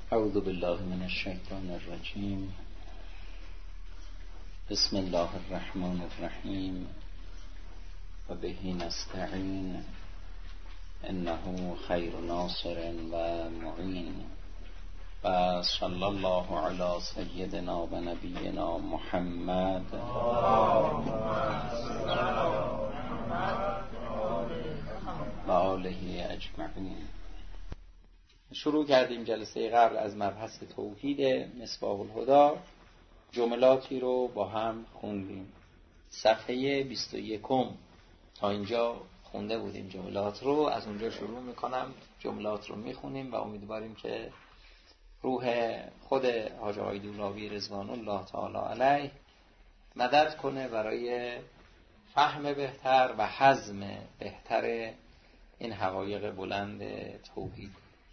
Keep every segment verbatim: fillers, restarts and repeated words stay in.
اعوذ بالله من الشیطان الرجیم. بسم الله الرحمن الرحیم و به نستعین انه خیر ناصر و معین و صلی الله علی سیدنا و نبینا محمد و آله اجمعین. شروع کردیم جلسه قبل از مبحث توحید مصباح الهدی، جملاتی رو با هم خوندیم. صفحه بیست و یکم تا اینجا خونده بودیم جملات رو، از اونجا شروع میکنم، جملات رو میخونیم و امیدواریم که روح خود حاج آقای دوراوی رضوان الله تعالی علیه مدد کنه برای فهم بهتر و هضم بهتر این حقایق بلند توحید.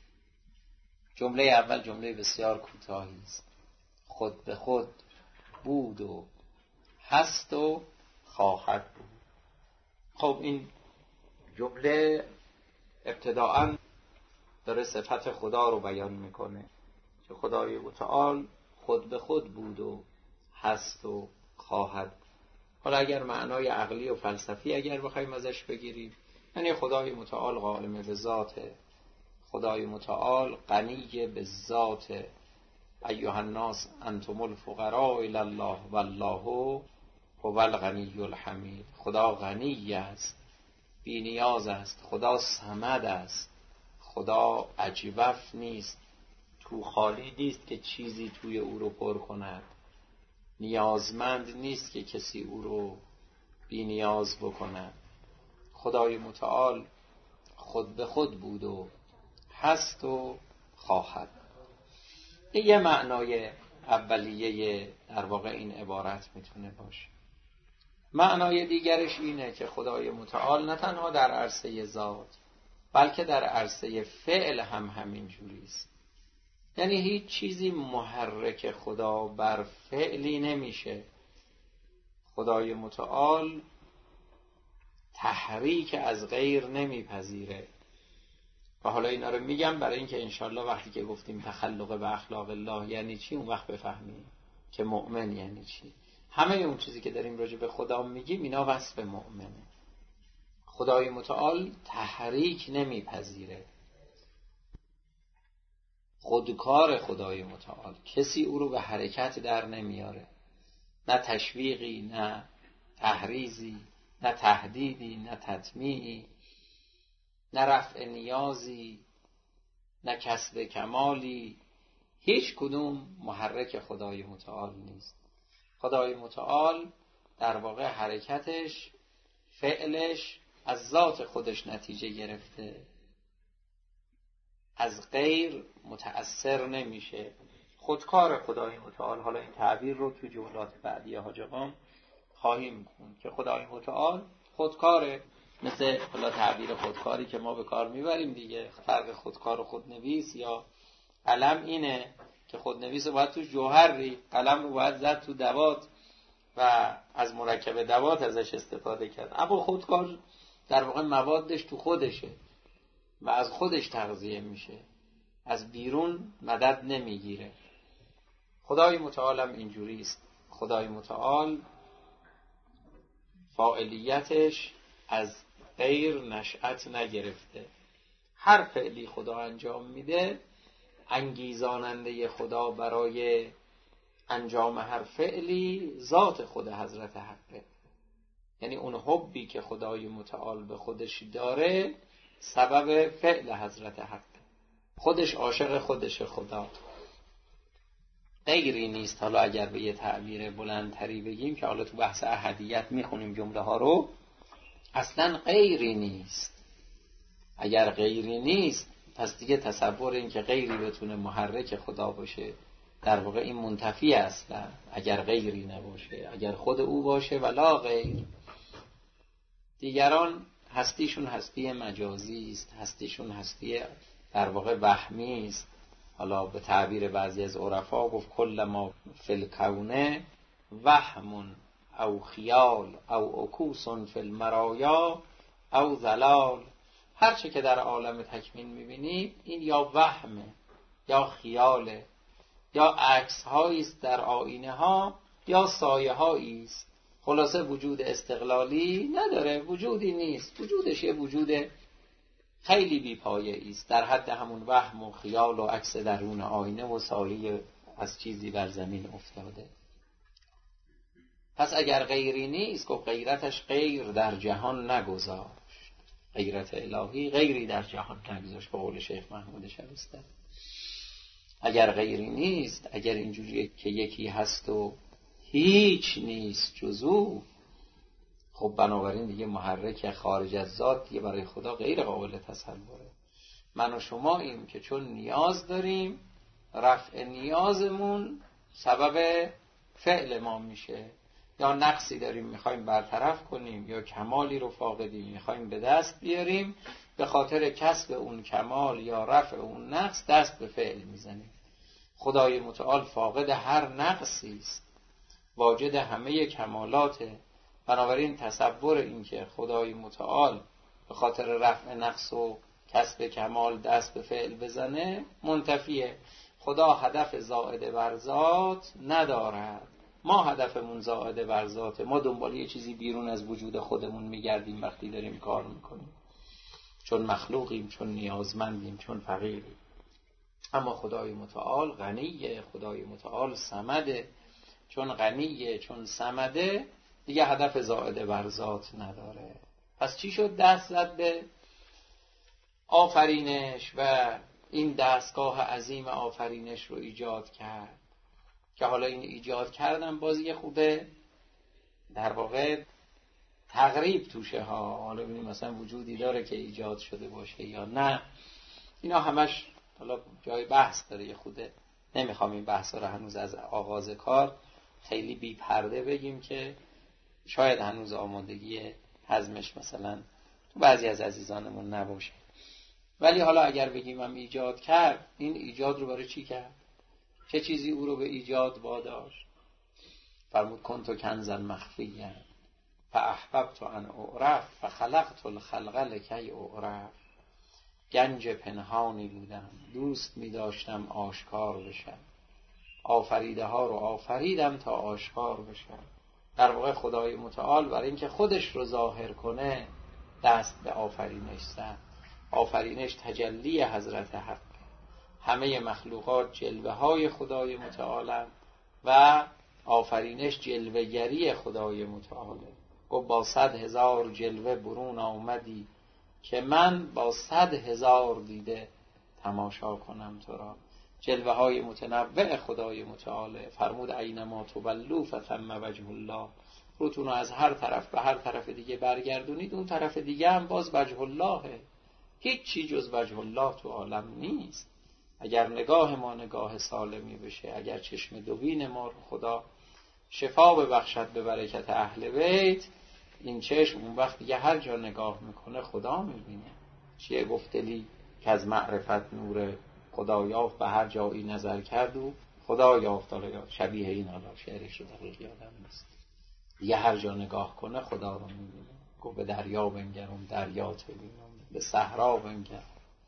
جمله اول جمله بسیار کوتاهی است. خود به خود بود و هست و خواهد بود. خب این جمله ابتداءً داره صفت خدا رو بیان میکنه که خدای متعال خود به خود بود و هست و خواهد. حالا اگر معنای عقلی و فلسفی اگر بخوایم ازش بگیریم، یعنی خدای متعال قائم به ذاته، خدای متعال غنی به ذات. ایها الناس انتم الفقراء الی الله والله هو الغنی الحمید. خدا غنی است، بی نیاز است، خدا صمد است، خدا عجوف نیست، تو خالی نیست که چیزی توی او رو پر کند، نیازمند نیست که کسی او رو بی نیاز بکند. خدای متعال خود به خود بود و هست و خواهد. این یه معنای اولیه در واقع این عبارت میتونه باشه. معنای دیگرش اینه که خدای متعال نه تنها در عرصه ذات بلکه در عرصه فعل هم همین جوری است. یعنی هیچ چیزی محرک خدا بر فعلی نمیشه. خدای متعال تحریک از غیر نمیپذیره. و حالا اینا رو میگم برای اینکه انشالله وقتی که گفتیم تخلق به اخلاق الله یعنی چی، اون وقت بفهمیم که مؤمن یعنی چی. همه اون چیزی که داریم راجع به خدا میگیم اینا وصف مؤمنه. خدای متعال تحریک نمیپذیره. خودکار خدای متعال، کسی او رو به حرکت در نمیاره. نه تشویقی، نه تحریزی، نه تهدیدی، نه تطمیعی، نه رفع نیازی، نه کسب کمالی. هیچ کدوم محرک خدای متعال نیست. خدای متعال در واقع حرکتش، فعلش از ذات خودش نتیجه گرفته، از غیر متأثر نمیشه. خودکار خدای متعال. حالا این تعبیر رو تو جملات بعدی حاج آقا خواهیم خوند که خدای متعال خودکاره. مثل حالا تعبیر خودکاری که ما به کار میبریم دیگه. فرق خودکار و خودنویس یا قلم اینه که خودنویس رو باید تو جوهر ری، قلم رو باید زد تو دوات و از مرکب دوات ازش استفاده کرد. اما خودکار در واقع موادش تو خودشه و از خودش تغذیه میشه، از بیرون مدد نمیگیره. خدای متعال هم اینجوری است. خدای متعال فاعلیتش از غیر نشأت نگرفته. هر فعلی خدا انجام میده، انگیزاننده خدا برای انجام هر فعلی ذات خود حضرت حقه. یعنی اون حبی که خدای متعال به خودش داره سبب فعل حضرت حقه. خودش عاشق خودش خدا، غیری نیست. حالا اگر به یه تعبیر بلندتری بگیم که حالا تو بحث احدیت میخونیم جمله ها رو، اصلا غیری نیست. اگر غیری نیست پس دیگه تصور این که غیری بتونه محرک خدا باشه در واقع این منتفی است. اگر غیری نباشه، اگر خود او باشه ولا غیر. دیگران هستیشون هستی مجازی است، هستیشون هستی در واقع وهمی است. حالا به تعبیر بعضی از عرفا گفت کل ما فی الکون وهم او خیال او عکوس فی المرایا او ضلال. هر چه که در عالم تکوین میبینید این یا وهمه یا خیاله، یا عکس هایی است در آینه ها، یا سایه هایی است. خلاصه وجود استقلالی نداره، وجودی نیست. وجودش یه وجود خیلی بی‌پایه‌ای است، در حد همون وهم و خیال و عکس درون آینه و سایه از چیزی بر زمین افتاده. پس اگر غیری نیست، گفت غیرتش غیر در جهان نگذاشت. غیرت الهی غیری در جهان نگذاشت، به قول شیخ محمود شبستری. اگر غیری نیست، اگر اینجوریه که یکی هست و هیچ نیست جز او، خب بنابراین دیگه محرک خارج از ذات دیگه برای خدا غیر قابل تصوره. من و شما این که چون نیاز داریم، رفع نیازمون سبب فعل ما میشه، یا نقصی داریم میخوایم برطرف کنیم، یا کمالی رو فاقدیم میخوایم به دست بیاریم، به خاطر کسب اون کمال یا رفع اون نقص دست به فعل میزنیم. خدای متعال فاقد هر نقصی است، واجد همه کمالاته. بنابراین تصور این که خدای متعال به خاطر رفع نقص و کسب کمال دست به فعل بزنه منتفیه. خدا هدف زائد بر ذات ندارد، ما هدفمون زائد بر ذاته. ما دنبال یه چیزی بیرون از وجود خودمون میگردیم وقتی داریم کار میکنیم، چون مخلوقیم، چون نیازمندیم، چون فقیریم. اما خدای متعال غنیه، خدای متعال صمده. چون غنیه، چون صمده، دیگه هدف زائد بر ذات نداره. پس چی شد دست زد به آفرینش و این دستگاه عظیم آفرینش رو ایجاد کرد؟ که حالا این ایجاد کردن باز یه خوبه در واقع تقریب توشه ها. حالا ببینیم مثلا وجودی داره که ایجاد شده باشه یا نه، اینا همش حالا جای بحث داره. یه خوده نمیخوام این بحثا رو هنوز از آغاز کار خیلی بی پرده بگیم که شاید هنوز آمادگی هضمش مثلا تو بعضی از عزیزانمون نباشه. ولی حالا اگر بگیم هم ایجاد کرد، این ایجاد رو برای چی کرد؟ چه چیزی او رو به ایجاد واداشت؟ فرمود کنت کنزا مخفیا فاحببت ان اعرف فخلقت الخلق لکی اعرف. گنج پنهانی بودم، دوست می داشتم آشکار بشم، آفریده ها رو آفریدم تا آشکار بشم. در واقع خدای متعال برای اینکه خودش رو ظاهر کنه دست به آفرینش زد. آفرینش تجلی حضرت حق، همه مخلوقات جلوه های خدای متعالند و آفرینش جلوه‌گری خدای متعاله. گفت با صد هزار جلوه برون آمدی، که من با صد هزار دیده تماشا کنم تو را. جلوه های متنوع خدای متعاله. فرمود اینما تولوا فثم وجه الله. روتون رو از هر طرف به هر طرف دیگه برگردونید، اون طرف دیگه هم باز وجه اللهه. هیچ چی جز وجه الله تو عالم نیست. اگر نگاه ما نگاه سالمی بشه، اگر چشم دوبین ما رو خدا شفا ببخشد به برکت اهل بیت، این چشم اون وقت دیگه هر جا نگاه میکنه خدا میبینه. چیه گفتلی که از معرفت نور خدا یافت، به هر جایی نظر کرد و خدا یافت. حالا شبیه این، حالا شعرش رو دقیق یادم نیست، دیگه هر جا نگاه کنه خدا رو میبینه. گفت به دریا بنگرم دریات ببینم، به صحرا بنگرم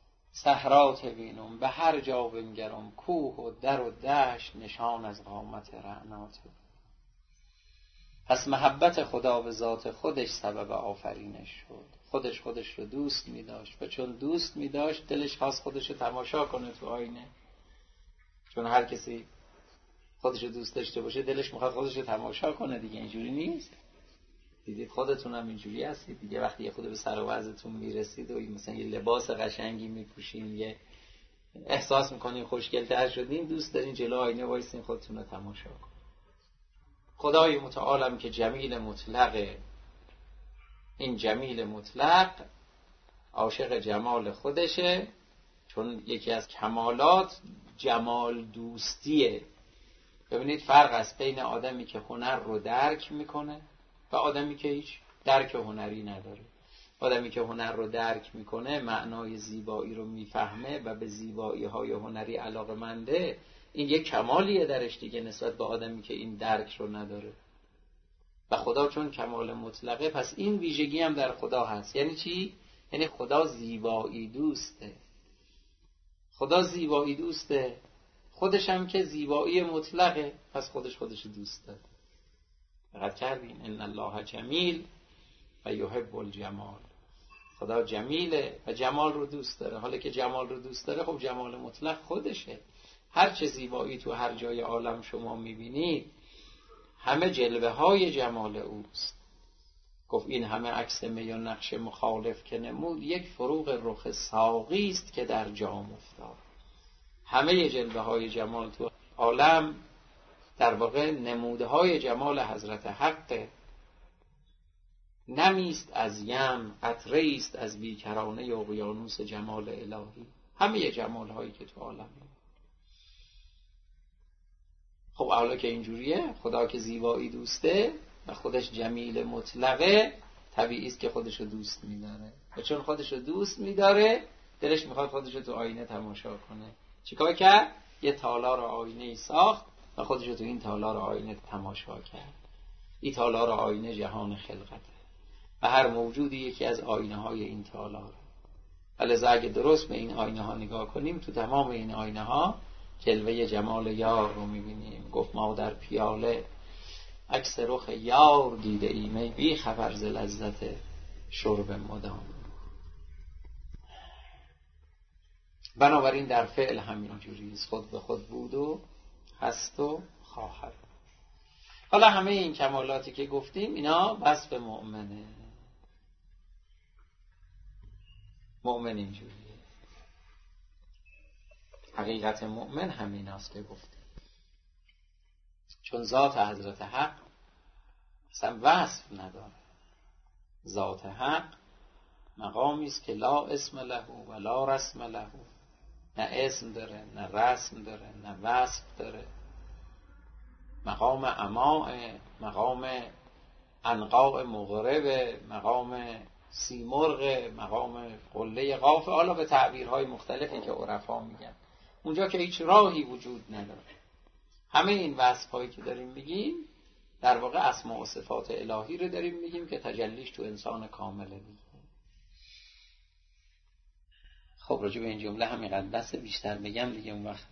صحرات ببینم، به هر جا بنگرم کوه و در و دشت نشان از قامت رعنات. پس محبت خدا به ذات خودش سبب آفرینش شد. خودش خودش رو دوست می داشت و چون دوست می داشت دلش خواست خودش رو تماشا کنه تو آینه. چون هر کسی خودش رو دوست داشته باشه دلش میخواد خودش رو تماشا کنه دیگه. اینجوری نیست؟ دیدید خودتون هم اینجوری هستید دیگه. وقتی یه خود به سر و وضعتون میرسید و مثلا یه لباس قشنگی میپوشین، یه احساس میکنین خوشگل‌تر شدین، دوست دارین جلو آینه وایسین خودتون رو تماشا کنین. خدای متعالم که جمیل مطلقه، این جمیل مطلق عاشق جمال خودشه، چون یکی از کمالات جمال دوستیه. ببینید فرق است بین آدمی که هنر رو درک میکنه و آدمی که هیچ درک هنری نداره. آدمی که هنر رو درک میکنه، معنای زیبایی رو میفهمه و به زیبایی های هنری علاقه‌منده، این یک کمالیه درش دیگه نسبت به آدمی که این درک رو نداره. و خدا چون کمال مطلقه، پس این ویژگی هم در خدا هست. یعنی چی؟ یعنی خدا زیبایی دوسته. خدا زیبایی دوسته، خودش هم که زیبایی مطلقه، پس خودش خودش دوست داره. دقت کردین؟ ان الله جمیل و یحب الجمال. خدا جمیله و جمال رو دوست داره. حالا که جمال رو دوست داره، خب جمال مطلق خودشه. هر چه زیبایی تو هر جای عالم شما میبینید، همه جلوه های جمال اوست. گفت این همه عکس می و نقش مخالف که نمود، یک فروغ رخ ساقی است که در جام افتاد. همه جلوه های جمال تو عالم در واقع نموده های جمال حضرت حق. نمیست از یم، قطره است از بیکرانه اقیانوس جمال الهی. همه جمال هایی که تو عالم. خب حالا که اینجوریه، خدا که زیبایی دوسته و خودش جمیل مطلقه، طبیعی است که خودشو دوست می‌داره. و چون خودشو دوست می‌داره، دلش می‌خواد خودشو تو آینه تماشا کنه. چیکار کرد؟ یه تالار آینه‌ای ساخت و خودشو تو این تالار آینه تماشا کرد. این تالار آینه جهان خلقته و هر موجودی یکی از آینه‌های این تالار. لذا اگه درست به این آینه‌ها نگاه کنیم، تو تمام این آینه‌ها جلوه جمال یار رو می‌بینیم. گفت ما در پیاله عکس رخ یار دیده ایم، ای بی خبر ز لذت شرب مدام. بنابراین در فعل همین جوریست، خود به خود بود و هست و خواهد. حالا همه این کمالاتی که گفتیم اینا وصف مؤمنه. مؤمن اینجوریه. حقیقت مؤمن همین است که گفتیم. چون ذات حضرت حق اصلا وصف نداره. ذات حق مقامی است که لا اسم له و لا رسم له. نه اسم داره، نه رسم داره، نه وصف داره. مقام عماء، مقام عنقاء مغرب، مقام سیمرغ، مقام قله قاف، حالا به تعبیرهای مختلفی که عرفا میگن. اونجا که هیچ راهی وجود نداره. همه این وصف‌هایی که داریم میگیم در واقع اسماء و صفات الهی رو داریم میگیم که تجلیش تو انسان کامله میگیم. خب راجع به این جمله همینقدر بس، بیشتر بگم دیگه اون وقت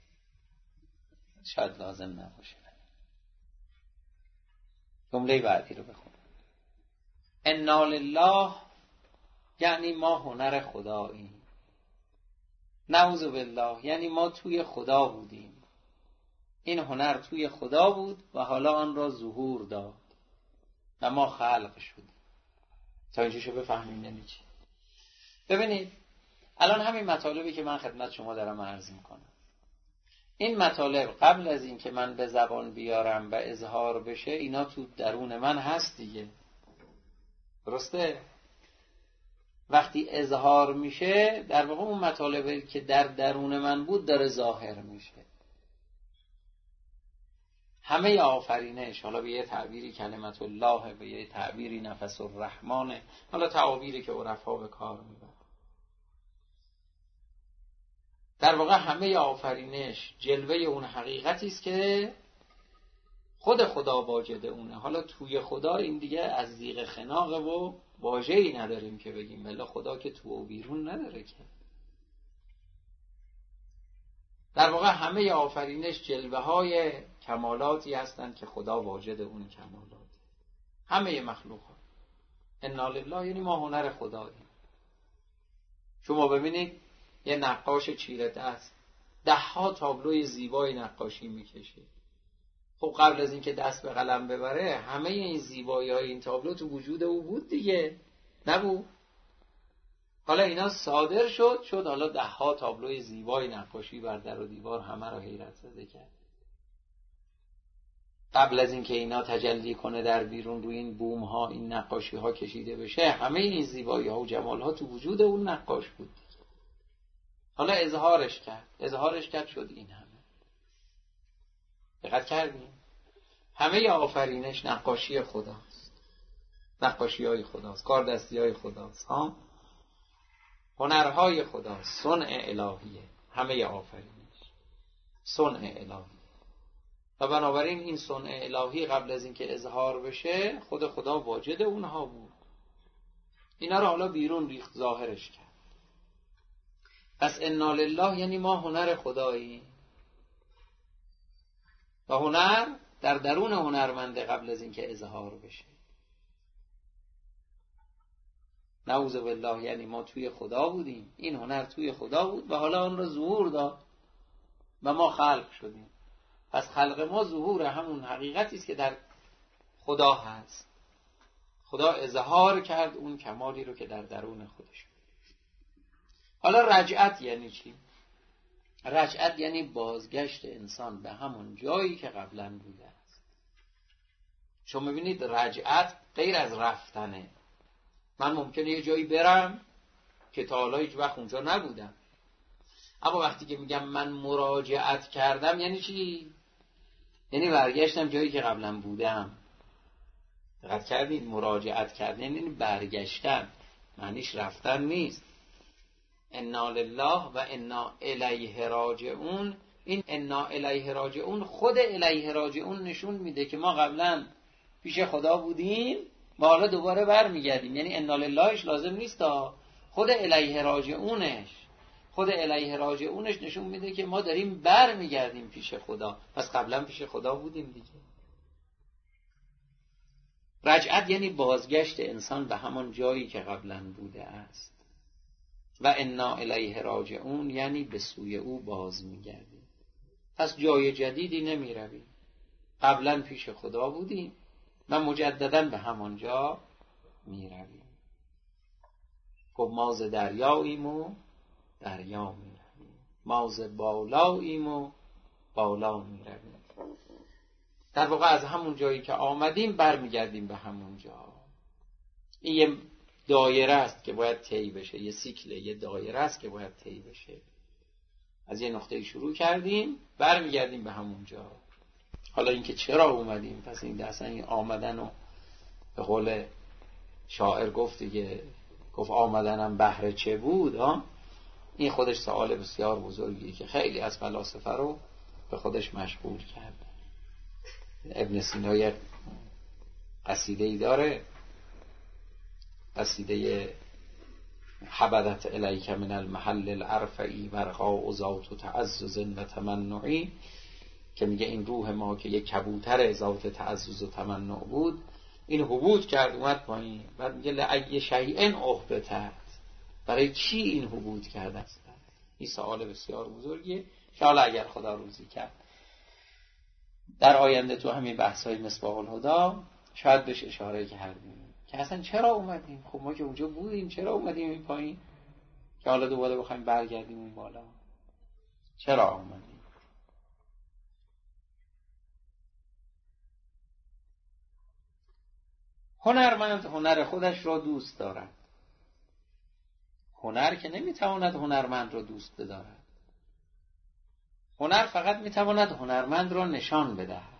شاید لازم نباشه. جمله بعدی رو بخونم. انا لله یعنی ما هنر خداییم. نعوذ بالله یعنی ما توی خدا بودیم. این هنر توی خدا بود و حالا آن را ظهور داد و ما خلق شدیم. تا اینجا شو بفهمیم یعنی چی. ببینید الان همین مطالبی که من خدمت شما دارم عرض میکنم، این مطالب قبل از این که من به زبان بیارم و اظهار بشه، اینا تو درون من هست دیگه. درسته؟ وقتی اظهار میشه در واقع اون مطالبی که در درون من بود داره ظاهر میشه. همه آفرینش، حالا به یه تعبیری کلمت الله، به یه تعبیری نفس الرحمن، حالا تعابیری که عرفا به کار میبرن، در واقع همه آفرینش جلوه اون حقیقتی است که خود خدا واجد اونه. حالا توی خدا این دیگه از زیغ خناقه و واژه‌ای نداریم که بگیم، ولی خدا که تو و بیرون نداره که. در واقع همه آفرینش جلوه های کمالاتی هستند که خدا واجد اون کمالات. همه مخلوقات. انا لله یعنی ما هنر خداییم. شما ببینید یه نقاش چیره دست ده ها تابلوی زیبای نقاشی میکشه. خب قبل از اینکه دست به قلم ببره همه این زیبایی های این تابلو تو وجود او بود دیگه، نبود؟ حالا اینا صادر شد شد حالا ده ها تابلوی زیبای نقاشی بر در و دیوار همه را حیرت زده کرد. قبل از اینکه اینا تجلی کنه در بیرون روی این بوم ها این نقاشی ها کشیده بشه، همه این زیبایی ها و جمال ها تو وجود اون نقاش بود. حالا اظهارش کرد اظهارش کرد شد این همه. دقت کردیم؟ همه آفرینش نقاشی خداست، نقاشی های خداست، کار دستی های خداست، ها؟ هنرهای خداست، صنع الهیه. همه آفرینش صنع الهی و بنابراین این صنع الهی قبل از اینکه اظهار بشه خود خدا واجد اونها بود. اینا رو حالا بیرون ریخت، ظاهرش کرد. پس انا لله یعنی ما هنر خدایی و هنر در درون هنرمنده قبل از اینکه اظهار بشه. نعوذ بالله یعنی ما توی خدا بودیم، این هنر توی خدا بود و حالا آن را ظهور داد و ما خلق شدیم. پس خلق ما ظهور همون حقیقتی است که در خدا هست. خدا اظهار کرد اون کمالی رو که در درون خودش. حالا رجعت یعنی چی؟ رجعت یعنی بازگشت انسان به همون جایی که قبلا بوده است. شما می‌بینید رجعت غیر از رفتنه. من ممکنه یه جایی برم که تا حالا هیچ وقت اونجا نبودم، اما وقتی که میگم من مراجعت کردم یعنی چی؟ یعنی برگشتم جایی که قبلا بودم. دقت کردید؟ مراجعت کردن یعنی برگشتن، معنیش رفتن نیست. انا لله و انا الیه راجعون. این انا الیه راجعون خود الیه راجعون نشون میده که ما قبلا پیش خدا بودیم و حالا دوباره برمیگردیم. یعنی انا للهش لازم نیست تا خود الیه راجعونش خود الیه راجعونش نشون میده که ما داریم برمیگردیم پیش خدا. پس قبلا پیش خدا بودیم دیگه. رجعت یعنی بازگشت انسان به همان جایی که قبلا بوده است و انا الیه راجعون یعنی به سوی او باز میگردیم. پس جای جدیدی نمی رویم، قبلا پیش خدا بودیم و مجددا به همان جا می رویم. خب ما ز دریاییم و دریا می رویم، ما ز بالاییم و بالا می رویم. در واقع از همون جایی که آمدیم برمیگردیم به همون جا. این یه دایره است که باید طی بشه، یه سیکله، یه دایره است که باید طی بشه. از یه نقطه شروع کردیم برمیگردیم به همون جا. حالا اینکه چرا اومدیم، پس این اصلا این آمدن و به قول شاعر گفت دیگه، گفت آمدنم بهر چه بود ها؟ این خودش سوال بسیار بزرگیه که خیلی از فلاسفه رو به خودش مشغول کرد. ابن سینا یک قصیده‌ای داره، قصیده حبدت الیک من المحل الارفعی ورقاء ذات تعزز و تمنعی، که میگه این روح ما که یک کبوتر ذات تعزز و تمنع بود این حبوط کرد اومد پایین. بعد میگه لأی شیء اهبطت، برای چی این حبوط کرده است؟ این سوال بسیار بزرگیه که حالا اگر خدا روزی کرد در آینده تو همین بحث‌های مصباح الهدی شاید بهش اشاره کردیم که اصلا چرا اومدیم. خب ما که اونجا بودیم، چرا اومدیم این پایین که حالا دوباره بخوایم برگردیم اون بالا؟ چرا اومدیم؟ هنرمند هنر خودش را دوست دارد. هنر که نمیتواند هنرمند را دوست بدارد. هنر فقط میتواند هنرمند را نشان بدهد.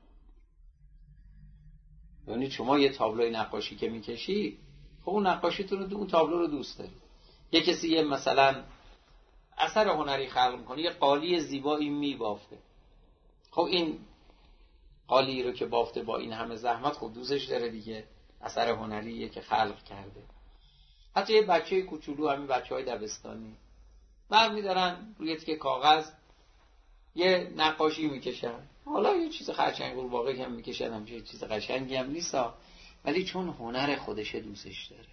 یعنی شما یه تابلوی نقاشی که میکشی، خب اون نقاشیتون رو، اون تابلو رو دوست داری. یه کسی یه مثلا اثر هنری خلق میکنه، یه قالی زیبایی میبافته، خب این قالی رو که بافته با این همه زحمت خب دوستش داره دیگه، اثر هنریه که خلق کرده. حتی یه بچه کوچولو، همین بچهای دبستانی برمی‌دارن روی تیکه کاغذ یه نقاشی میکشن، حالا یه چیز خرچنگ قورباغه هم میکشن، هم یه چیز قشنگی هم نیستا، ولی چون هنر خودشه دوستش داره،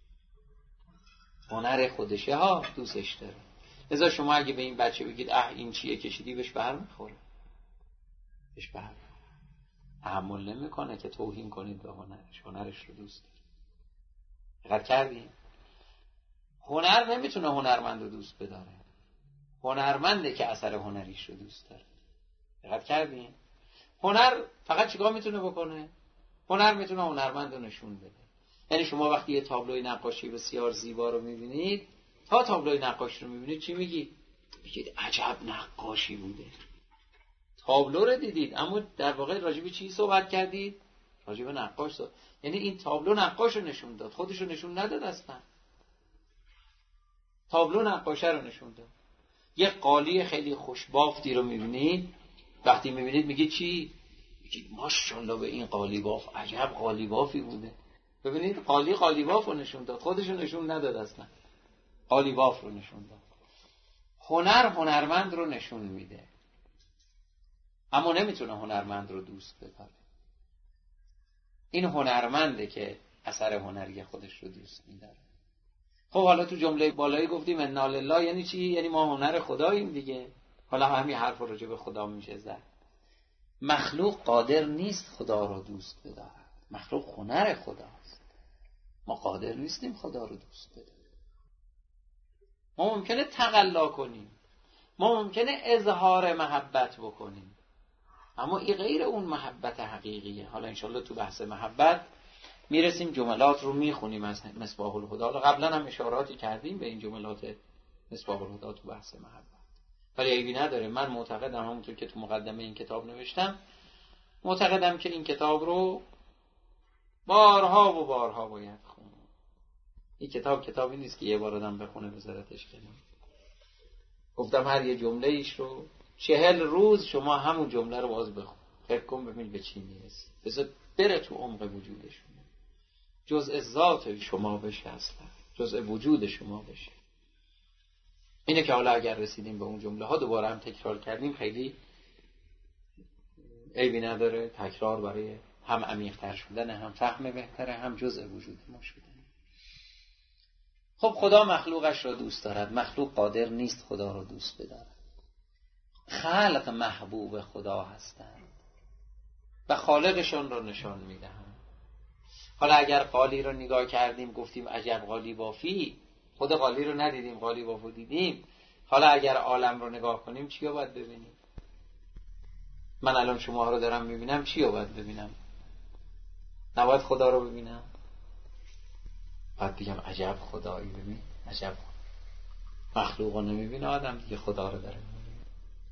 هنر خودشه ها دوستش داره. لذا شما اگه به این بچه بگید اه این چیه کشیدی، بهش بر میخوره، بهش بر میخوره، تحمل نمیکنه که توهین کنید به هنرش. هنرش رو دوست داره. دقت کردین؟ هنر نمیتونه هنرمند رو دوست بداره، هنرمنده که اثر هنریش رو دوست داره. دقت کردین؟ هنر فقط چیکار میتونه بکنه؟ هنر میتونه هنرمند رو نشون بده. یعنی شما وقتی یه تابلوی نقاشی بسیار زیبا رو میبینید، تا تابلوی نقاشی رو میبینید چی میگید؟ میگید عجب نقاشی بوده. تابلو رو دیدید اما در واقع راجع به چی صحبت کردید؟ راجع به نقاش صحبت. یعنی این تابلو نقاش رو نشون داد، خودش رو نشون نداد اصلا. تابلو نقاشه رو نشون داد. یه قالی خیلی خوشبافتی رو میبینید، وقتی میبینید میگید چی؟ میگید ماشاءالله به این قالی باف، عجب قالی بافی بوده. ببینید قالی قالی باف رو نشون داد، خودش رو نشون نداد اصلا، قالی باف رو نشون داد. هنر هنرمند رو نشون میده، اما نمیتونه هنرمند رو دوست بداره. این هنرمنده که اثر هنری خودش رو دوست میداره. خب حالا تو جمله بالایی گفتیم انا لله یعنی چی؟ یعنی ما هنر خداییم دیگه. حالا همین حرف رو راجع به خدا میشه زد. مخلوق قادر نیست خدا رو دوست بداره، مخلوق هنر خداست. ما قادر نیستیم خدا رو دوست بداریم. ما ممکنه تقلا کنیم، ما ممکنه اظهار محبت بکنیم، اما این غیر اون محبت حقیقیه. حالا انشالله تو بحث محبت میرسیم، جملات رو میخونیم از مصباح الهدی. قبلا هم اشاراتی کردیم به این جملات مصباح الهدی تو بحث محبت، ولی عیبی نداره. من معتقدم همونطور که تو مقدمه این کتاب نوشتم، معتقدم که این کتاب رو بارها و بارها باید خون. این کتاب کتابی نیست که یه بار آدم بخونه بذارتش کنار. گفتم هر یه جمله ایش رو چهل روز شما همون جمله رو باز بخون، فکر کن ببین به چی میرسی، بذار بره تو عمق وجود شما، جزء ذات شما بشه، اصلا جزء وجود شما بشه. اینه که حالا اگر رسیدیم به اون جمله ها دوباره هم تکرار کردیم، خیلی عیبی نداره. تکرار برای هم عمیق‌تر شدن، هم فهم بهتره، هم جزء وجود ما شدن. خب خدا مخلوقش را دوست دارد، مخلوق قادر نیست خدا را دوست بدارد. خلق محبوب خدا هستند و خالقشون را نشان میدهند. حالا اگر قالی رو نگاه کردیم گفتیم عجب قالی بافی، خود قالی رو ندیدیم، قالی بافو دیدیم. حالا اگر عالم رو نگاه کنیم چی رو باید ببینیم؟ من الان شما رو دارم میبینم، چی رو باید ببینم؟ نباید خدا رو ببینم؟ باید بگم عجب خدایی. ببین عجب مخلوق رو نمیبینه آدم دیگه، خدا رو داره میبینه.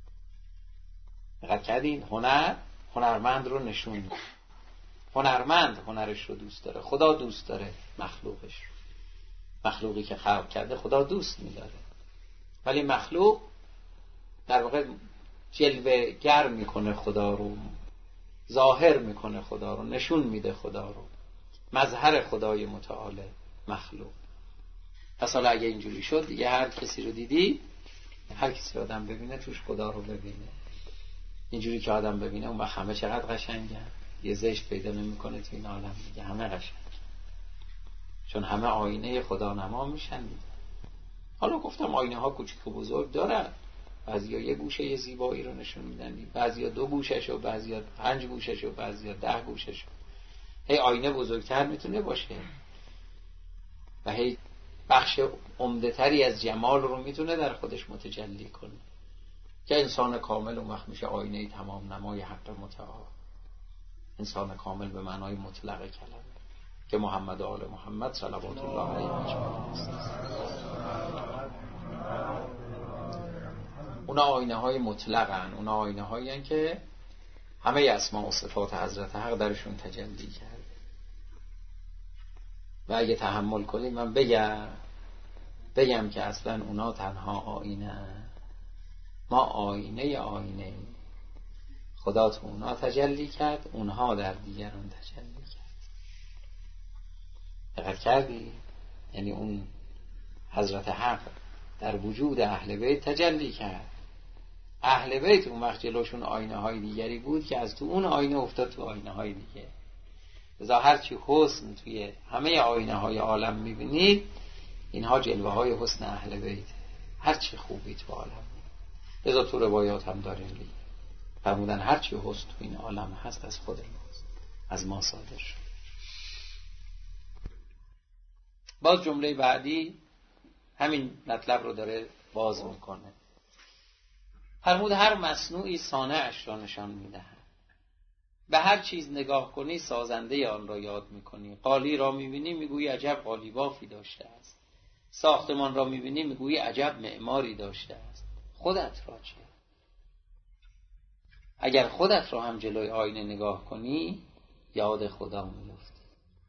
دقت کردین؟ هنر هنرمند رو نشون میده. هنرمند هنرش رو دوست داره، خدا دوست داره مخلوقش رو. مخلوقی که خلق کرده خدا دوست میداره، ولی مخلوق در واقع جلوه گر میکنه خدا رو، ظاهر میکنه خدا رو، نشون میده خدا رو، مظهر خدای متعال مخلوق. پس حالا اگه اینجوری شد دیگه هر کسی رو دیدی، هر کسی آدم ببینه توش خدا رو ببینه. اینجوری که آدم ببینه اون وقت همه چقدر قشنگن، یه زشت پیدا نمیکنه تو این عالم دیگه، همه قشنگ، چون همه آینه خدا نما میشن دیگه. حالا گفتم آینه ها کوچیک و بزرگ دارن، بعضیا یه گوشه یه زیبایی رو نشون میدن، بعضیا دو گوشش و بعضیا پنج گوشش و بعضیا ده گوشش. هی آینه بزرگتر میتونه باشه و هی بخش عمده تری از جمال رو میتونه در خودش متجلی کنه، که انسان کامل اون وقت میشه آینه تمام نمای حق متعال. انسان کامل به معنای مطلق کلمه که محمد و آل محمد صلوات الله علیهم اجمعین است. اونا آینه های مطلقن، اونا آینه هایی هستند که همه اسما و صفات حضرت حق درشون تجلی کرده. و اگه تحمل کنیم من بگم بگم که اصلا اونا تنها آینه هن. ما آینه آینه خدا تو اونا تجلی کرد، اونها در دیگران تجلی کرد. دقت کردی؟ یعنی اون حضرت حق در وجود اهل بیت تجلی کرد. اهل بیت اون وقت جلوشون آینه های دیگری بود که از تو اون آینه افتاد تو آینه های دیگه. لذا هرچی حسن توی همه آینه های عالم میبینید، اینها جلوه های حسن اهل بیت. هرچی خوبی تو عالم، لذا تو روایات هم داریم دیگه فرمودن هرچی حسن تو این عالم هست از خود ماست، از ما صادر شد. باز جمله بعدی همین مطلب رو داره باز میکنه. فرمود هر مصنوعی صانعش را نشان میدهد. به هر چیز نگاه کنی سازنده آن را یاد میکنی. قالی را میبینی میگویی عجب قالی بافی داشته است. ساختمان را میبینی میگویی عجب معماری داشته است. خودت را چه؟ اگر خودت را هم جلوی آینه نگاه کنی یاد خدا میفتی.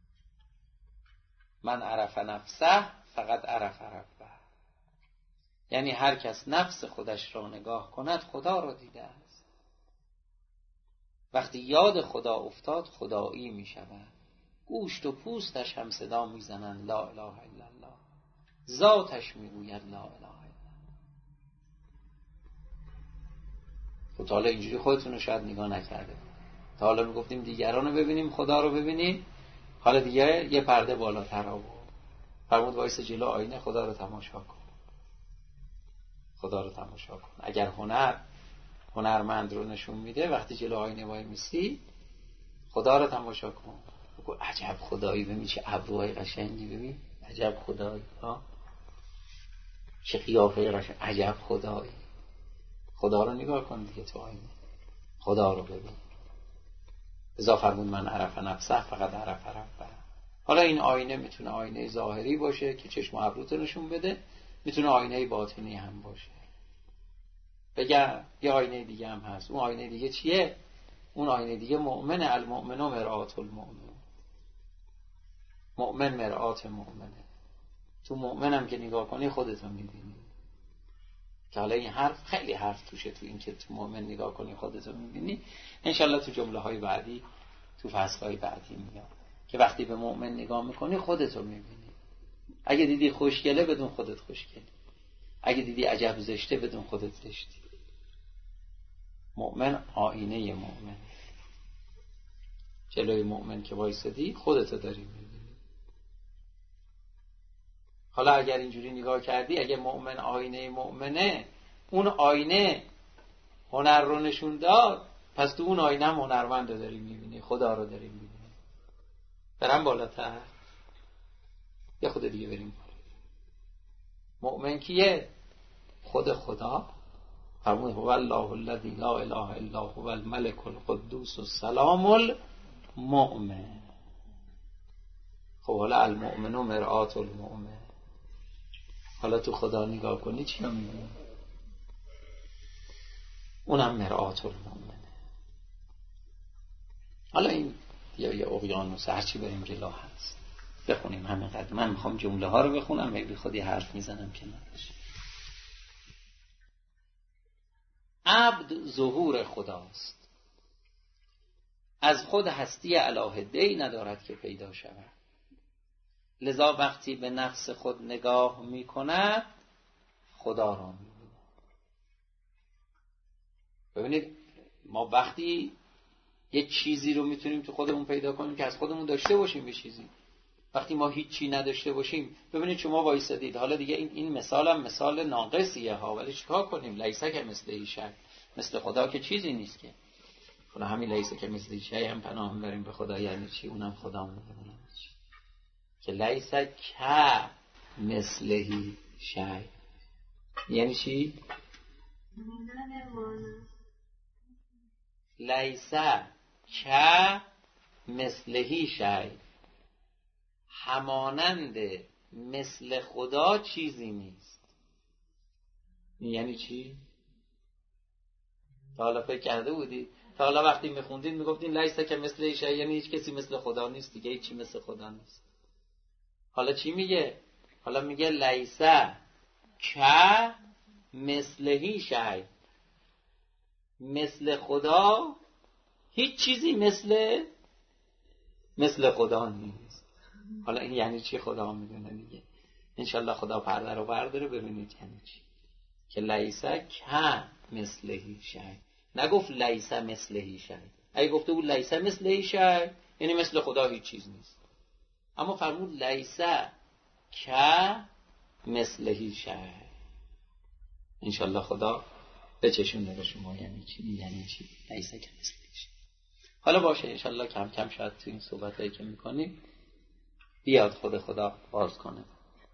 من عرف نفسه فقط عرف ربه. یعنی هر کس نفس خودش را نگاه کند خدا را دیده است. وقتی یاد خدا افتاد خدایی می شود. گوشت و پوستش هم صدا می زنند لا اله الا الله. ذاتش می گوید لا اله الا الله. خب تا حالا اینجوری خودتون رو شاید نگاه نکرده. تا حالا میگفتیم دیگران رو ببینیم، خدا رو ببینیم. حالا دیگه یه پرده بالاتر آورد. فرمود وایس جلو آینه، خدا رو تماشا کن. خدا رو تماشا کن. اگر هنر هنرمند رو نشون میده، وقتی جلو آینه وای میسی خدا رو تماشا کن. بگو عجب خدایی، ببین چه ابروهای قشنگی، ببین عجب خدایی ها، چه قیافه قشنگ، عجب خدایی. خدا رو نگاه کن دیگه تو آینه، خدا رو ببین. ازا فرمود من عرف نفسه فقط عرف ربه. حالا این آینه میتونه آینه ظاهری باشه که چشم و ابروت نشون بده، میتونه آینه باطنی هم باشه. بگم یه آینه دیگه هم هست. اون آینه دیگه چیه؟ اون آینه دیگه مؤمن، المؤمن مرآت المؤمن. مؤمن مرآت مؤمنه. تو مؤمنم که نگاه کنی خودتو میبینی. که حالا این حرف خیلی حرف توشه، تو این که تو مؤمن نگاه کنی خودتو میبینی. انشالله تو جمله های بعدی، تو فصل های بعدی میاد که وقتی به مؤمن نگاه میکنی خودتو میبینی. اگه دیدی خوشگله بدون خودت خوشگلی، اگه دیدی عجب زشته بدون خودت زشتی. مؤمن آینه مؤمن. جلوی مؤمن که وایسادی خودتو داری میبینی. حالا اگر اینجوری نگاه کردی، اگه مؤمن آینه مؤمنه، اون آینه هنر رو نشون داد، پس تو اون آینه هم هنرمند رو داری میبینی، خدا رو داری میبینی. برم بالاتر، یه خود دیگه بریم. مؤمن کیه؟ خود خدا. فرمود هو الله الذی لا اله الا هو الملک القدوس السلام المؤمن. خب حالا المؤمن و مرآت المؤمن. حالا تو خدا نگاه کنی چی میبینی؟ اونم مرآت المؤمنه. حالا این یا یه اقیانوس هرچی بریم جلو هست. بخونیم همینقدر. من میخوام جمله ها رو بخونم، بی خودی حرف میزنم که نباشه. عبد ظهور خداست، از خود هستی علاهده‌ای ندارد که پیدا شود. لذا وقتی به نفس خود نگاه میکند خدا را میبیند. ببینید ما وقتی یه چیزی رو میتونیم تو خودمون پیدا کنیم که از خودمون داشته باشیم به چیزی. وقتی ما هیچی نداشته باشیم، ببینید شما وایسادید، حالا دیگه این این مثالم مثال ناقصیه ها، ولی چیکار کنیم؟ لیسه که مثل ایشه، مثل خدا که چیزی نیست که. خدا همین لیسه که مثل ایشه هم پناه میبریم به خدا، یعنی چی؟ اونم خدا میدونه چی که لیسه که مثلهی شی، یعنی چی؟ لیسه که مثلهی شی، همانند مثل خدا چیزی نیست. یعنی چی؟ تا حالا فکر کرده بودی؟ تا حالا وقتی میخوندین میگفتین لیسه که مثل ایشه، یعنی هیچ کسی مثل خدا نیست دیگه، هیچی مثل خدا نیست. حالا چی میگه؟ حالا میگه لیسه که مثلهی شی، مثل خدا هیچ چیزی مثل مثل خدا نیست. حالا این یعنی چی؟ خدا میدونه دیگه. انشالله خدا پرده رو برداره ببینید یعنی چی که لیسه که مثلهی شی. نگفت لیسه مثلهی شی. اگه گفته بود لیسه مثلهی شی یعنی مثل خدا هیچ چیز نیست. اما فرمود لیسه که مثلهی شی. انشالله خدا بچشونه به شما یعنی چی، یعنی چی لیسه که مثلهی شی. حالا باشه انشالله کم کم شاید تو این صحبتایی که میکنیم بیاد خود خدا باز کنه.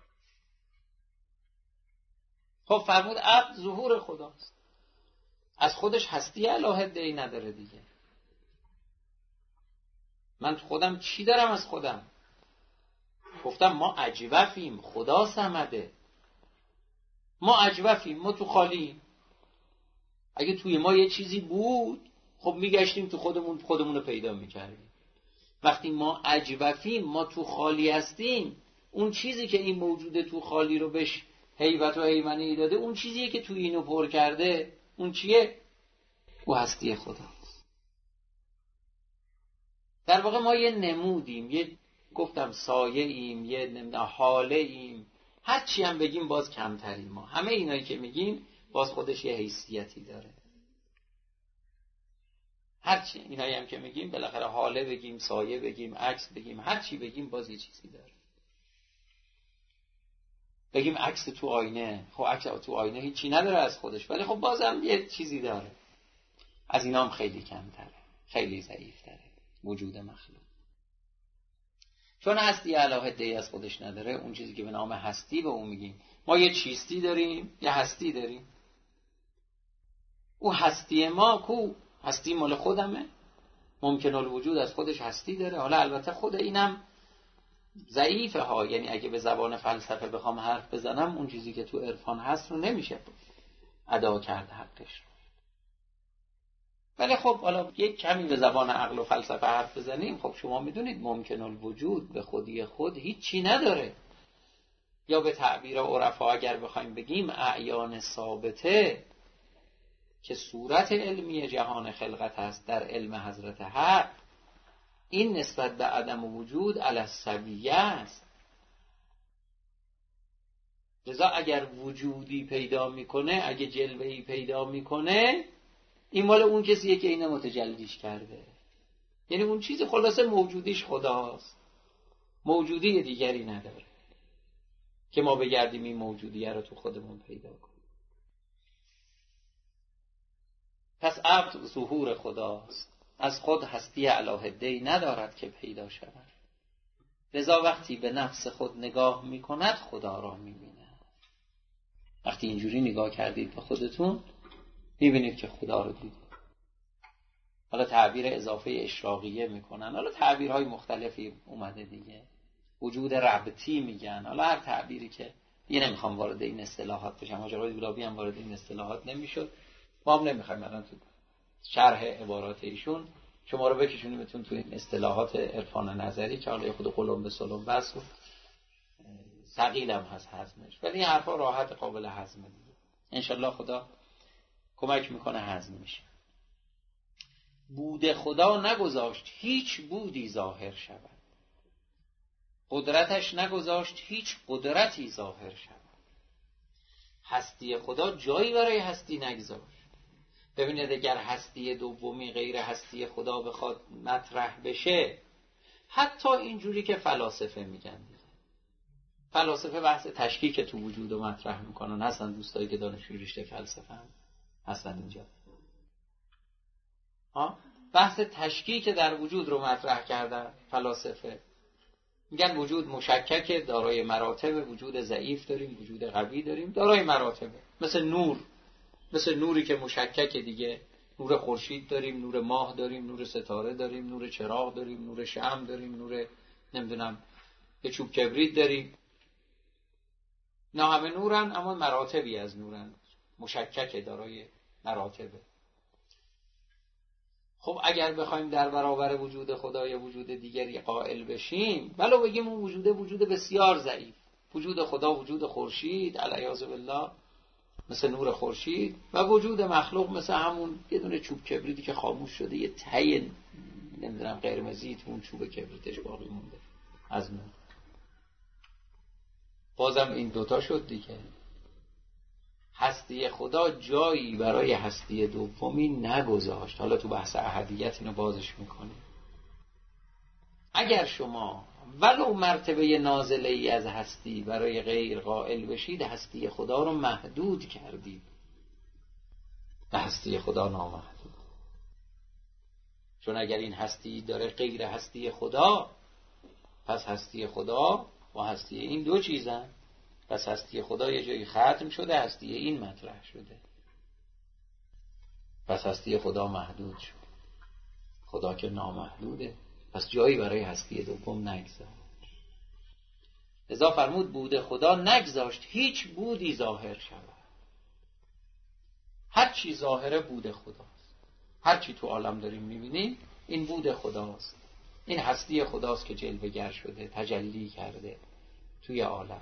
خب فرمود عبد ظهور خداست، از خودش هستی الهده‌ای نداره دیگه. من تو خودم چی دارم از خودم؟ گفتم ما اجوفیم، خدا صمده. ما اجوفیم، ما تو خالیم. اگه توی ما یه چیزی بود خب میگشتیم تو خودمون، خودمون رو پیدا میکردیم. وقتی ما اجوفیم، ما تو خالی هستیم، اون چیزی که این موجود تو خالی رو بهش هیبت و هیمنی داده، اون چیزیه که تو اینو پر کرده. اون چیه؟ او هستی خداست. در واقع ما یه نمودیم، یه گفتم سایه ایم، یه نمیدونم حاله ایم، هر چی هم بگیم باز کمتریم. ما همه اینایی که میگیم باز خودش یه حیثیتی داره. هر چی اینایی هم که میگیم بالاخره حاله بگیم، سایه بگیم، عکس بگیم، هر چی بگیم باز یه چیزی داره. بگیم عکس تو آینه، خب عکس تو آینه هیچی نداره از خودش، ولی خب بازم یه چیزی داره. از اینا هم خیلی کمتره، خیلی ضعیفتره وجود مخلوق. چون هستی علاهده‌ای از خودش نداره، اون چیزی که به نام هستی به اون میگیم. ما یه چیستی داریم، یه هستی داریم. او هستی ما کو؟ هستی مال خودمه، ممکن الوجود از خودش هستی داره. حالا البته خود اینم ضعیفه ها، یعنی اگه به زبان فلسفه بخوام حرف بزنم اون چیزی که تو عرفان هست رو نمیشه ادا کرد حقش رو. ولی خب حالا یک کمی به زبان عقل و فلسفه حرف بزنیم، خب شما میدونید ممکن الوجود به خودی خود هیچی نداره، یا به تعبیر عرفا اگر بخوایم بگیم اعیان ثابته که صورت علمی جهان خلقت است در علم حضرت حق، این نسبت به عدم وجود علی السویه است. لذا اگر وجودی پیدا میکنه، اگه جلوهی پیدا میکنه، این مال اون کسیه که اینو متجلیش کرده. یعنی اون چیز خلاصه موجودیش خداست، موجودی دیگری نداره که ما بگردیم این موجودیه رو تو خودمون پیدا کنیم. پس عبد ظهور خداست، از خود هستی علاهده‌ای ندارد که پیدا شود. لذا وقتی به نفس خود نگاه میکند خدا را میبیند. وقتی اینجوری نگاه کردید به خودتون میبینید که خدا رو دیدید. حالا تعبیر اضافه اشراقیه میکنن، حالا تعبیرهای مختلفی اومده دیگه، وجود ربطی میگن، حالا هر تعبیری که دیگه نمیخوام وارد این اصطلاحات بشم. حاج آقای گلابی هم وارد این اصطلاحات نمیشد، ما هم نمیخوایم الان تو شرح عبارات ایشون شما رو بکشونیم بتون تو این اصطلاحات عرفان نظری که حالا خود قلم به سلم بس و ثقیل هم هست هضمش، ولی این حرفا راحت قابل هضم دیگه. انشالله خدا کمک میکنه هضم میشه. بود خدا نگذاشت هیچ بودی ظاهر شود، قدرتش نگذاشت هیچ قدرتی ظاهر شود. هستی خدا جایی برای هستی نگذاشت. ببینید اگر هستی دومی غیر هستی خدا بخواد مطرح بشه، حتی اینجوری که فلاسفه میگن، فلاسفه بحث تشکیک تو وجود رو مطرح میکنن، هستن دوستایی که دانشجوی رشته فلسفه هم هستن اینجا، ها بحث تشکیک در وجود رو مطرح کردن فلاسفه. میگن وجود مشکک، دارای مراتب، وجود ضعیف داریم، وجود قوی داریم، دارای مراتب، مثل نور، مثل نوری که مشکک دیگه، نور خورشید داریم، نور ماه داریم، نور ستاره داریم، نور چراغ داریم، نور شمع داریم، نور نمیدونم یه چوب کبریت داریم. نه همه نورن اما مراتبی از نورن، مشکک، دارای مراتبه. خب اگر بخوایم در برابر وجود خدا یا وجود دیگری قائل بشیم، ولو بگیم اون وجود وجود بسیار ضعیف، وجود خدا وجود خورشید علیاذ بالله مثل نور خورشید، و وجود مخلوق مثل همون یه دونه چوب کبریتی که خاموش شده، یه ته نمیدونم قرمزی تو اون چوب کبریتش باقی مونده از نور. بازم این دوتا شد دیگه. هستی خدا جایی برای هستی دومی نگذاشت. حالا تو بحث احدیت اینو بازش میکنیم. اگر شما ولو مرتبه نازله ای از هستی برای غیر قائل بشید، هستی خدا رو محدود کردید به هستی خدا نامحدود. چون اگر این هستی داره غیر هستی خدا، پس هستی خدا و هستی این دو چیزن. پس هستی خدا یه جایی ختم شده، هستی این مطرح شده. پس هستی خدا محدود شد. خدا که نامحدوده، پس جایی برای هستی دوم نگذاشت. لذا فرمود بود خدا نگذاشت هیچ بودی ظاهر شود. هر چی ظاهره بود خداست. هر چی تو عالم داریم میبینیم این بود خداست. این هستی خداست که جلوه‌گر شده، تجلی کرده توی عالم.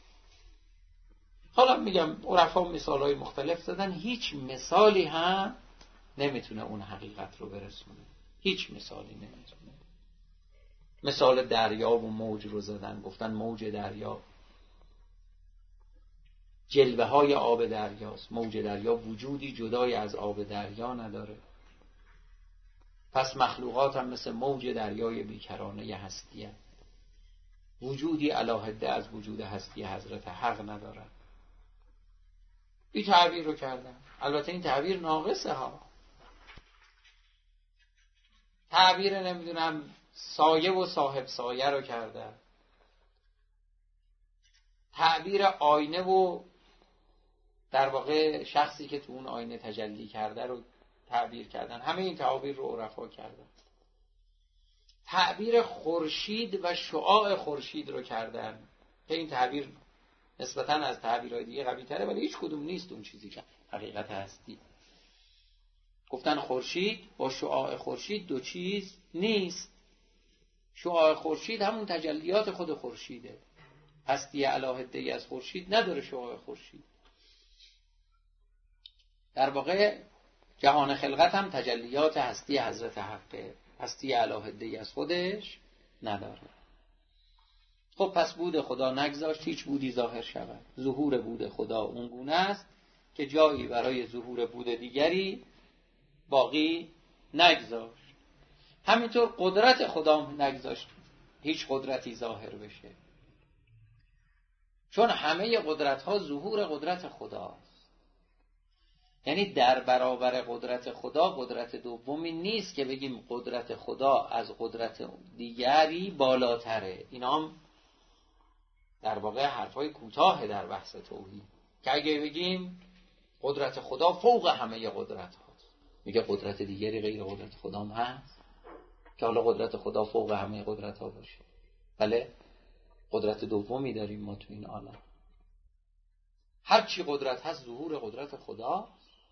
حالا میگم عرفا مثالهای مختلف زدن، هیچ مثالی هم نمیتونه اون حقیقت رو برسونه. هیچ مثالی نمیتونه. مثال دریا و موج رو زدن، گفتن موج دریا جلوه های آب دریاست. موج دریا وجودی جدای از آب دریا نداره. پس مخلوقات هم مثل موج دریای بیکرانه هستی هست. وجودی علاهده از وجود هستی حضرت حق ندارد. این تعبیر رو کردم. البته این تعبیر ناقصه ها. تعبیر نمیدونم سایه و صاحب سایه رو کردم. تعبیر آینه و در واقع شخصی که تو اون آینه تجلی کرده رو تعبیر کردن. همه این تعابیر رو عرفا کردن. تعبیر خورشید و شعاع خورشید رو کردن که این تعبیر نسبتاً از تعبیرهای دیگه قوی تره، ولی هیچ کدوم نیست اون چیزی که حقیقت هستی. گفتن خورشید با شعاع خورشید دو چیز نیست. شعاع خورشید همون تجلیات خود خورشیده. هستی علاهده‌ای از خورشید نداره شعاع خورشید. در واقع جهان خلقت هم تجلیات هستی حضرت حقه. هستی علاهده‌ای از خودش نداره. خب پس بود خدا نگذاشت هیچ بودی ظاهر شود. ظهور بود خدا اون گونه است که جایی برای ظهور بود دیگری باقی نگذاشت. همینطور قدرت خدا نگذاشت هیچ قدرتی ظاهر بشه، چون همه قدرت ها ظهور قدرت خداست. یعنی در برابر قدرت خدا قدرت دومی نیست که بگیم قدرت خدا از قدرت دیگری بالاتره. اینا هم در واقع حرفای کوتاه در بحث توحید، که اگه بگیم قدرت خدا فوق همه قدرت هاست، میگه قدرت دیگری غیر قدرت خدا هم هست که حالا قدرت خدا فوق همه قدرت ها باشه. بله، قدرت دومی داریم ما تو این عالم. هر چی قدرت هست ظهور قدرت خدا.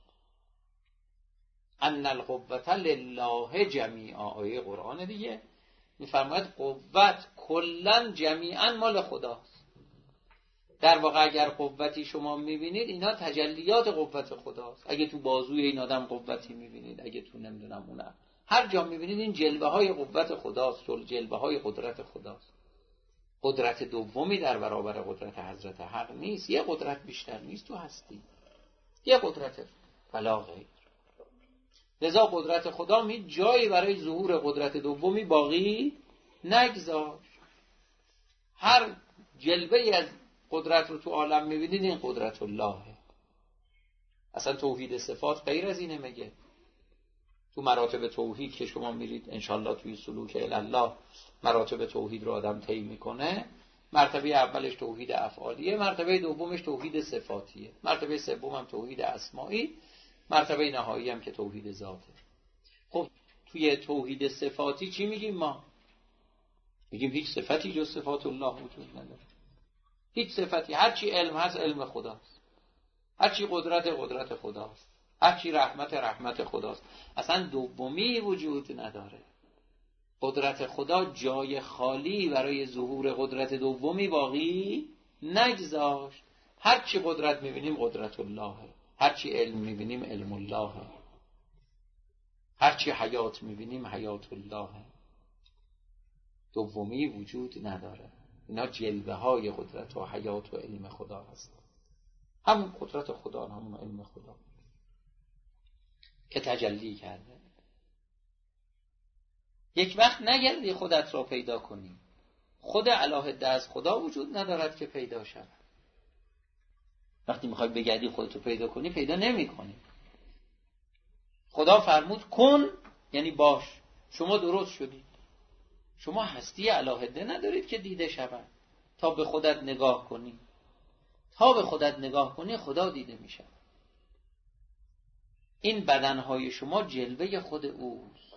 ان القوة لله جمیعا، آیه قرآن دیگه میفرماید قوت کلن جمیعا مال خداست. در واقع اگر قوتی شما میبینید اینا تجلیات قوت خداست. اگه تو بازوی این آدم قوتی میبینید، اگه تو نمیدونم اونم هر جا میبینید این جلوه های قوت خداست، جلوه های قدرت خداست. قدرت دومی در برابر قدرت حضرت حق نیست. یه قدرت بیشتر نیست تو هستی، یه قدرت فلا غیر. لذا قدرت خدا هیچ جایی برای ظهور قدرت دومی باقی نگذاشت. هر جلوه‌ای از قدرت رو تو عالم میبینید این قدرت اللهه. اصلا توحید صفات غیر از اینه. میگه تو مراتب توحید که شما میرید انشالله توی سلوک الله مراتب توحید رو آدم طی میکنه، مرتبه اولش توحید افعالیه، مرتبه دومش توحید صفاتیه، مرتبه سوم هم توحید اسمائی، مرتبه نهایی هم که توحید ذاته. خب توی توحید صفاتی چی میگیم ما؟ میگیم هیچ صفتی جز صفات الله وجود نداره. هیچ صفتی، هرچی علم هست علم خداست، هرچی قدرت قدرت خداست، هرچی رحمت رحمت خداست. اصلا دومی وجود نداره. قدرت خدا جای خالی برای ظهور قدرت دومی باقی نگذاشت. هرچی قدرت میبینیم قدرت اللهه، هرچی علم میبینیم علم اللهه، هرچی حیات میبینیم حیات اللهه. دومی وجود نداره. اینا جلوه های قدرت و حیات و علم خدا هست. همون قدرت خدا، همون علم خدا که تجلی کرده. یک وقت نگردی خودت را پیدا کنی. خود علاهده از خدا وجود ندارد که پیدا شود. وقتی میخوای بگردی خودت رو پیدا کنی پیدا نمی کنی. خدا فرمود کن، یعنی باش. شما درست شدید. شما هستی علاهده ندارید که دیده شود. تا به خودت نگاه کنی، تا به خودت نگاه کنی خدا دیده می شود. این بدنهای شما جلوه خود اوست.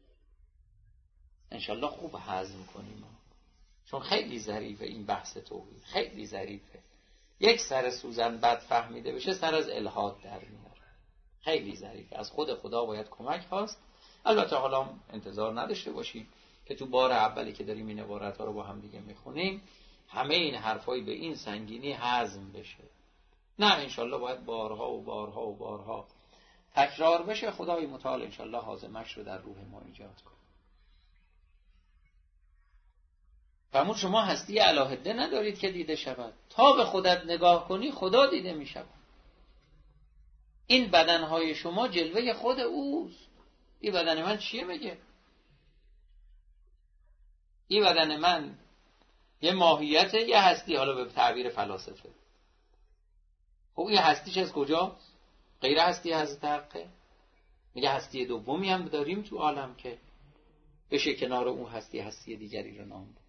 انشالله خوب هضم کنیم، چون خیلی ظریفه این بحث توحید، خیلی ظریفه. یک سر سوزن بد فهمیده بشه سر از الحاد در میاره. خیلی ظریفه. از خود خدا باید کمک خواست. البته حالا انتظار نداشته باشید که تو بار اولی که داریم این عبارت‌ها رو با هم دیگه میخونیم همه این حرفایی به این سنگینی هضم بشه. نه، انشالله باید بارها و بارها و بارها تکرار بشه. خدای متعال انشالله هاضمش رو در روح ما ایجاد کنه. فرمود شما هستی علاهده ندارید که دیده شود. تا به خودت نگاه کنی خدا دیده می شود. این بدنهای شما جلوه خود اوست. این بدن من چیه میگه؟ این بدن من یه ماهیت، یه هستی، حالا به تعبیر فلاسفه. خب این هستیش از کجا؟ غیر هستی حضرت حقه. میگه هستی دومی هم داریم تو عالم که بشه کنار اون هستی هستی دیگری رو نام بود.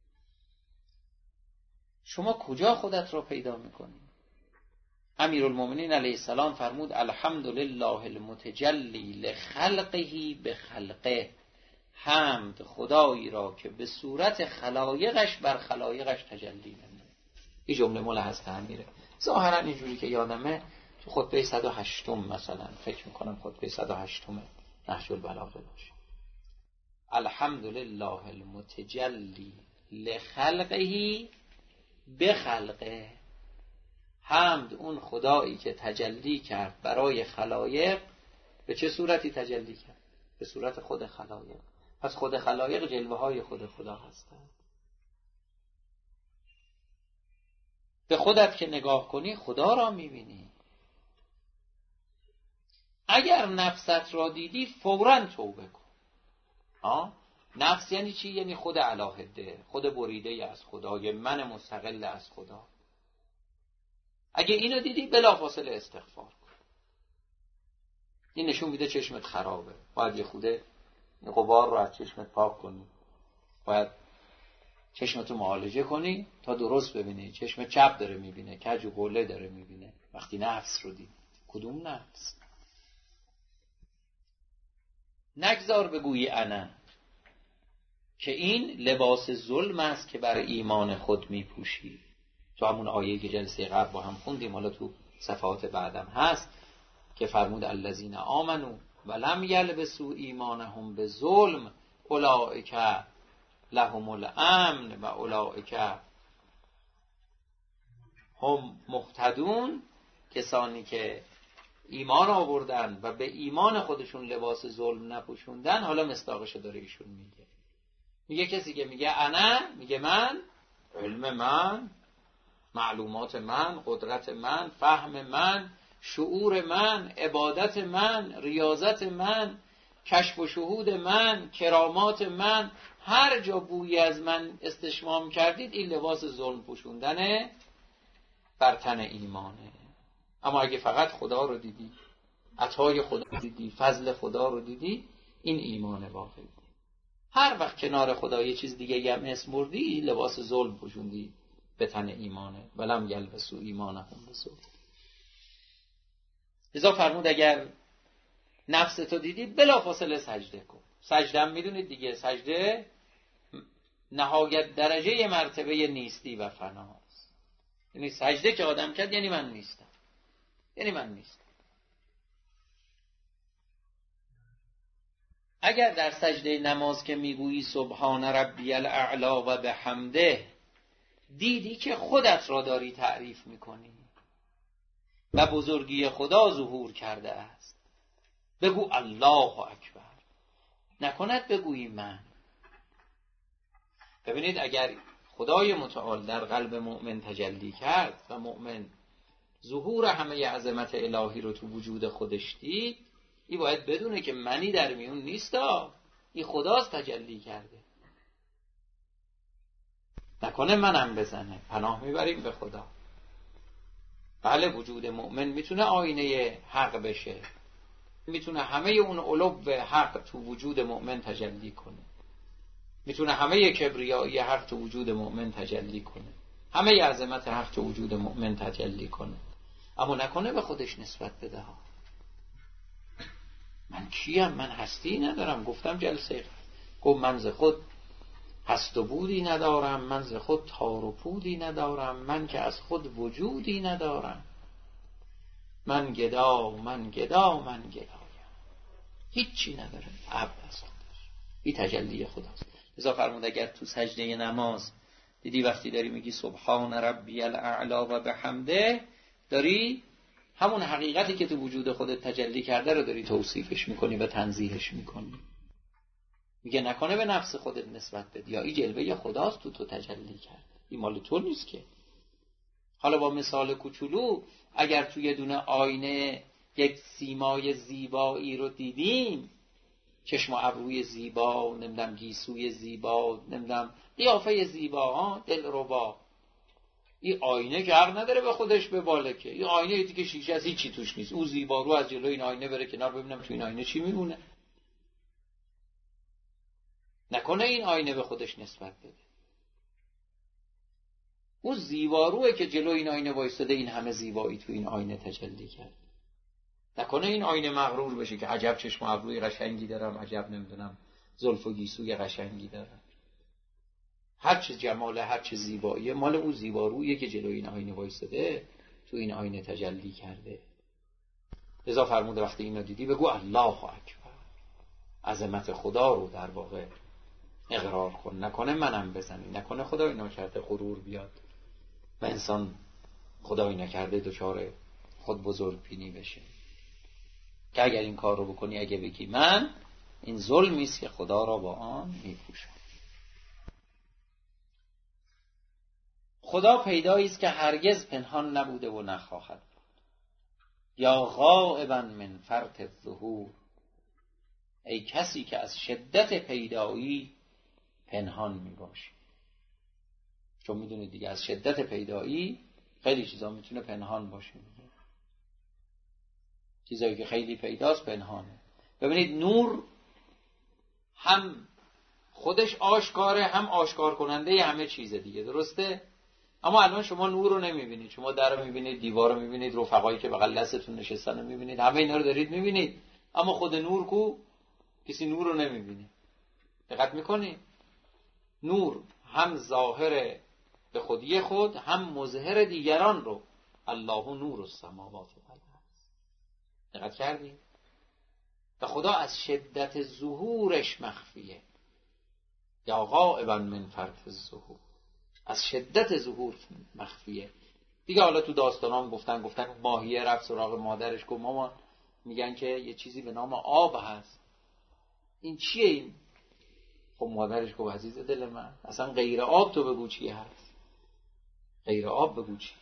شما کجا خودت رو پیدا میکنی؟ امیرالمومنین علیه السلام فرمود الحمدلله المتجلی لخلقه بخلقه. حمد خدایی را که به صورت خلایقش بر خلایقش تجلی نمود. این جمله مال هست امیره. ظاهرا اینجوری که یادمه تو خطبه صد و هشت مثلا فکر میکنم خطبه صد و هشت نهج البلاغه باشه. الحمدلله المتجلی لخلقه بخلقه. حمد اون خدایی که تجلی کرد برای خلایق. به چه صورتی تجلی کرد؟ به صورت خود خلایق. پس خود خلایق جلوه های خود خدا هستند. به خودت که نگاه کنی خدا را میبینی. اگر نفست را دیدی فوراً توبه کن. آه؟ نفس یعنی چی؟ یعنی خود علاهده، خود بریده از خدا، یه من مستقل از خدا. اگه اینو دیدی بلافاصله استغفار کن. این نشون میده چشمت خرابه، باید یه خوده غبار رو از چشمت پاک کنی، باید چشمتو معالجه کنی تا درست ببینی. چشم چپ داره میبینه، کج و قله داره میبینه. وقتی نفس رو دید، کدوم نفس؟ نگذار بگویی انا، که این لباس ظلم است که بر ایمان خود میپوشی. تو همون آیه که جلسه قبل با هم خوندیم، حالا تو صفحات بعدم هست که فرمود الذین آمنو ولم یلبسوا ایمانهم بظلم اولئک لهم الامن و اولئک هم مهتدون. کسانی که ایمان آوردن و به ایمان خودشون لباس ظلم نپوشوندن. حالا مصداقش داره ایشون میگه. میگه کسی که میگه انا، میگه من، علم من، معلومات من، قدرت من، فهم من، شعور من، عبادت من، ریاضت من، کشف و شهود من، کرامات من، هر جا بویی از من استشمام کردید این لباس ظلم پوشوندنه بر تن ایمانه. اما اگه فقط خدا رو دیدی، عطای خدا رو دیدی، فضل خدا رو دیدی، این ایمان واقعی. هر وقت کنار خدا یه چیز دیگه هم اسمردی، لباس ظلم پوشوندی به تن ایمانه. ولم یلبسوا ایمانهم بظلم. لذا فرمود اگر نفس تو دیدی بلافاصله سجده کن. سجده هم میدونید دیگه، سجده نهایت درجه مرتبه نیستی و فناست. یعنی سجده که آدم کرد یعنی من نیستم، یعنی من نیستم. اگر در سجده نماز که میگویی سبحان ربی الاعلی و بحمده، دیدی که خودت را داری تعریف میکنی و بزرگی خدا ظهور کرده است، بگو الله اکبر، نکند بگویی من. ببینید اگر خدای متعال در قلب مؤمن تجلی کرد و مؤمن ظهور همه عظمت الهی رو تو وجود خودش دید، این باید بدونه که منی در میون نیستا، این خداست تجلی کرده. نکنه منم بزنه. پناه میبریم به خدا. بله وجود مؤمن میتونه آینه حق بشه، میتونه همه اون علو حق تو وجود مؤمن تجلی کنه، میتونه همه کبریایی حق تو وجود مؤمن تجلی کنه، همه عظمت حق تو وجود مؤمن تجلی کنه. اما نکنه به خودش نسبت بده ها. من کیم؟ من هستی ندارم. گفتم جلسه گفت من ز خود هست و بودی ندارم، من ز خود تار و پودی ندارم، من که از خود وجودی ندارم، من گدا من گدا من گدایم، هیچی نداره. عبد از خودش. این تجلی خداست. لذا فرمود اگر تو سجده نماز دیدی وقتی داری میگی سبحان ربی الاعلی و بحمده، داری همون حقیقتی که تو وجود خودت تجلی کرده رو داری توصیفش میکنی و تنزیهش میکنی. میگه نکنه به نفس خودت نسبت بدی، یا این جلوه خداست تو تو تجلی کرد، این مال تو نیست که. حالا با مثال کوچولو، اگر توی دونه آینه یک سیمای زیبایی رو دیدیم، چشم و ابروی زیبا، نمیدونم گیسوی زیبا، نمیدونم قیافه زیبا، ها دلربا. این آینه که حق نداره به خودش بباله که. این آینه دیگه شیشه از هیچی توش نیست. او زیبا رو از جلوی این آینه بره کنار ببینم تو این آینه چی میمونه. نکنه این آینه به خودش نسبت بده. او زیباروه که جلو این آینه وایستاده این همه زیبایی تو این آینه تجلی کرد. نکنه این آینه مغرور بشه که عجب چشم و ابروی قشنگی دارم، عجب نمیدونم زلف و گیسوی قشنگی دارم. هر چه جمال، هر چه زیبایی مال او زیبارویه که جلو این آینه وایستاده تو این آینه تجلی کرده. لذا فرموده وقتی اینو دیدی بگو الله اکبر، عظمت خدا رو در واقع اقرار کن. نکنه منم بزنی، نکنه خدای نکرده غرور بیاد و انسان خدای نکرده دچار خود بزرگ بینی بشه. که اگر این کار رو بکنی، اگه بگی من، این ظلمی است که خدا را با آن میپوشم. خدا پیدایی است که هرگز پنهان نبوده و نخواهد بود. یا غائبا من فرط الظهور، ای کسی که از شدت پیدایی پنهان میباشی. چون میدونید دیگه از شدت پیدایی خیلی چیزا میتونه پنهان باشه. چیزایی که خیلی پیداست پنهانه. ببینید نور هم خودش آشکاره، هم آشکار کننده همه چیز دیگه، درسته؟ اما الان شما نور رو نمیبینید. شما در رو میبینید، دیوار رو میبینید، رفقایی که بغل دستتون نشستن رو میبینید، همه اینا رو دارید میبینید. اما خود نور کو؟ کسی نور رو نمیبینه. دقت میکنید؟ نور هم ظاهر به خودی خود، هم مظهر دیگران رو. الله نور السماوات و الارض. دقت کردید؟ و خدا از شدت ظهورش مخفیه. یا غائبا من فرط الظهور، از شدت ظهور مخفیه. دیگه حالا تو داستانام گفتن گفتن ماهیه رفت سراغ مادرش، گفت مامان، میگن که یه چیزی به نام آب هست، این چیه این؟ خب مادرش گفت عزیز دل من، اصلا غیر آب تو بگو چیه هست، غیر آب بگو چیه.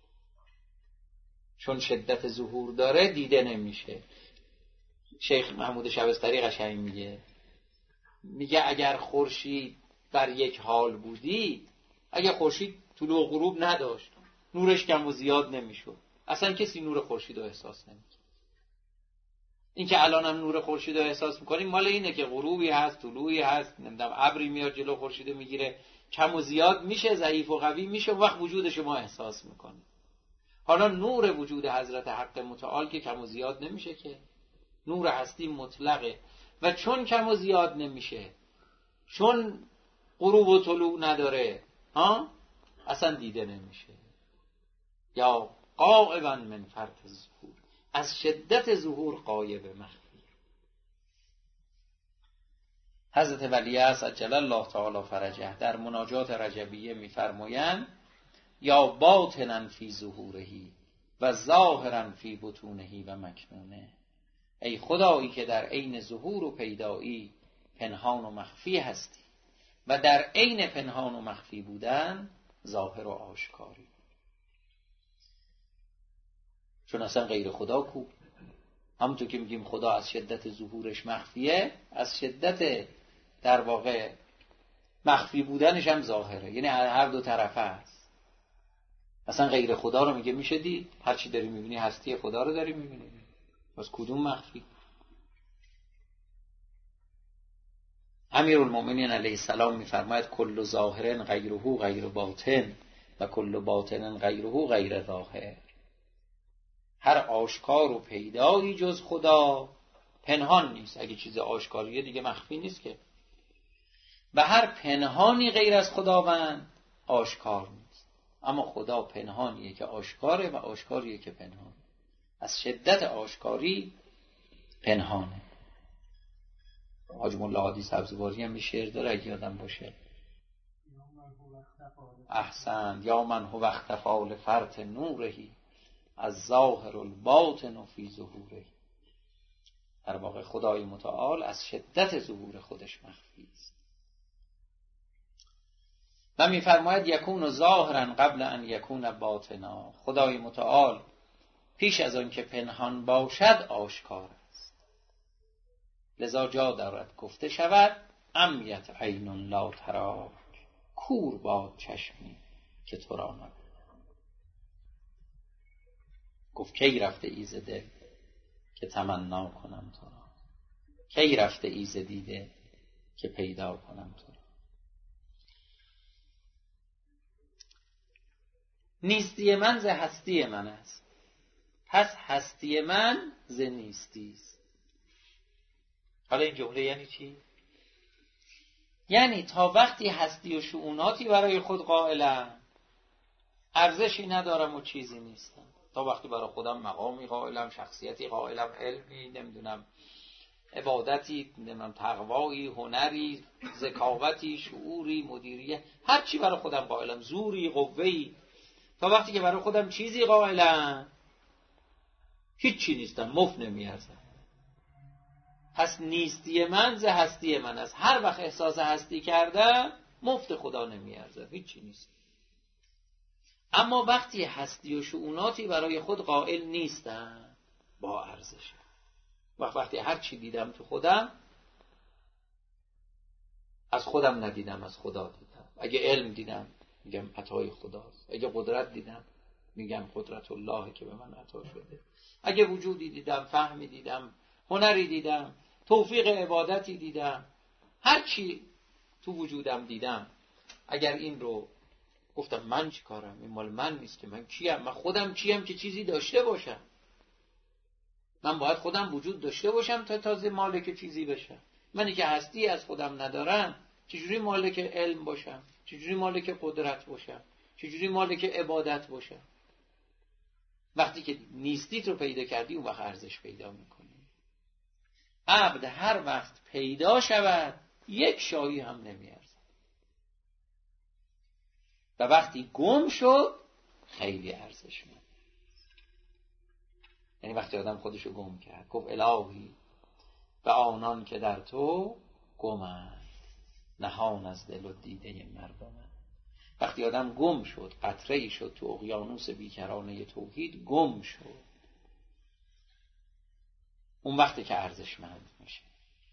چون شدت ظهور داره دیده نمیشه. شیخ محمود شبستری قشنگ میگه میگه اگر خورشید بر یک حال بودی، اگر خورشید طلوع و غروب نداشت، نورش کم و زیاد نمیشد، اصلا کسی نور خورشید رو احساس نمیکنه. این که الان هم نور خورشید رو احساس میکنیم مال اینه که غروبی هست، طلوعی هست، نمیدونم ابری میاد جلو خورشید میگیره، کم و زیاد میشه، ضعیف و قوی میشه، وقت وجود شما احساس میکنه. حالا نور وجود حضرت حق متعال که کم و زیاد نمیشه، که نور هستی مطلقه و چون کم و زیاد نمیشه، چون غروب و طلوع نداره، ها اصلا دیده نمیشه. یا غائبا من فرط الظهور، از شدت ظهور غایب مخفی. حضرت ولیعصر عجل الله تعالی فرجه در مناجات رجبیه میفرمایند یا باطنا فی ظهورهی و ظاهرا فی بطونهی و مکنونه، ای خدایی که در عین ظهور و پیدایی پنهان و مخفی هستی و در عین پنهان و مخفی بودن ظاهر و آشکاری. چون اصلا غیر خدا کو؟ همونطور که میگیم خدا از شدت ظهورش مخفیه، از شدت در واقع مخفی بودنش هم ظاهره، یعنی هر دو طرفه هست. اصلا غیر خدا رو میگه میشه دید، هر چی داری میبینی هستی خدا رو داری میبینی، بس کدوم مخفی؟ امیرالمومنین علیه السلام میفرماید کل ظاهر غیره غیر باطن و کل باطن غیره غیر ظاهر. هر آشکار و پیدایی جز خدا پنهان نیست. اگه چیز آشکاریه دیگه مخفی نیست که. و هر پنهانی غیر از خداوند آشکار نیست. اما خدا پنهانیه که آشکاره و آشکاریه که پنهانه. از شدت آشکاری پنهانه. حاج مولا هادی سبزواری هم شعر داره اگه یادم باشه، احسن، یا من هو اختفا لفرط نورهی از ظاهر الباطن فی ظهوره. در واقع خدای متعال از شدت ظهور خودش مخفی است. و میفرماید یکون ظاهرا قبل ان یکون باطنا. خدای متعال پیش از آن که پنهان باشد آشکار است. لذا جا دارد گفته شود عمیت عین لا تراک، کور باد چشمی که تو را نبود. گفت کی رفته ایز دل که تمنا کنم تو را، کی رفته ایز دیده که پیدا کنم تو را. نیستی من ز هستی من است، پس هستی من ز نیستی است. حالا این جمله یعنی چی؟ یعنی تا وقتی هستی و شؤوناتی برای خود قائلم، ارزشی ندارم و چیزی نیستم. تا وقتی برای خودم مقامی قائلم، شخصیتی قائلم، علمی، نمیدونم عبادتی، نمیدونم تقوایی، هنری، ذکاوتی، شعوری، مدیریت، هر چی برای خودم قائلم، زوری، قوه‌ای، تا وقتی که برای خودم چیزی قائلم هیچ چی نیستم، مفت نمیارزم. پس نیستی من ز هستی من است. هر وقت احساس هستی کردم مفت خدا نمیارزم، هیچ چی نیست. اما وقتی هستی و شؤوناتی برای خود قائل نیستم با ارزشه. وقت وقتی هر چی دیدم تو خودم، از خودم ندیدم، از خدا دیدم. اگه علم دیدم میگم عطای خداست، اگه قدرت دیدم میگم قدرت الله که به من عطا شده، اگه وجودی دیدم، فهمی دیدم، هنری دیدم، توفیق عبادتی دیدم، هر چی تو وجودم دیدم، اگر این رو گفتم من چی کارم، این مال من نیست که، من کیم، من خودم کیم که چیزی داشته باشم، من باید خودم وجود داشته باشم تا تازه مالک چیزی بشم. منی که هستی از خودم ندارم چجوری مالک علم باشم، چجوری مالک قدرت باشم، چجوری مالک عبادت باشم؟ وقتی که نیستیت رو پیدا کردی اون وقت ارزش پیدا میکنی. عبد هر وقت پیدا شود یک شاهی هم نمیارزد، و وقتی گم شد خیلی ارزشمند. یعنی وقتی آدم خودشو گم کرد، گفت الهی و آنان که در تو گمند، نهان از دل و دیده مردمند. وقتی آدم گم شد، قطره‌ای شد تو اقیانوس بیکرانه توحید، گم شد، اون وقتی که ارزشمند میشه.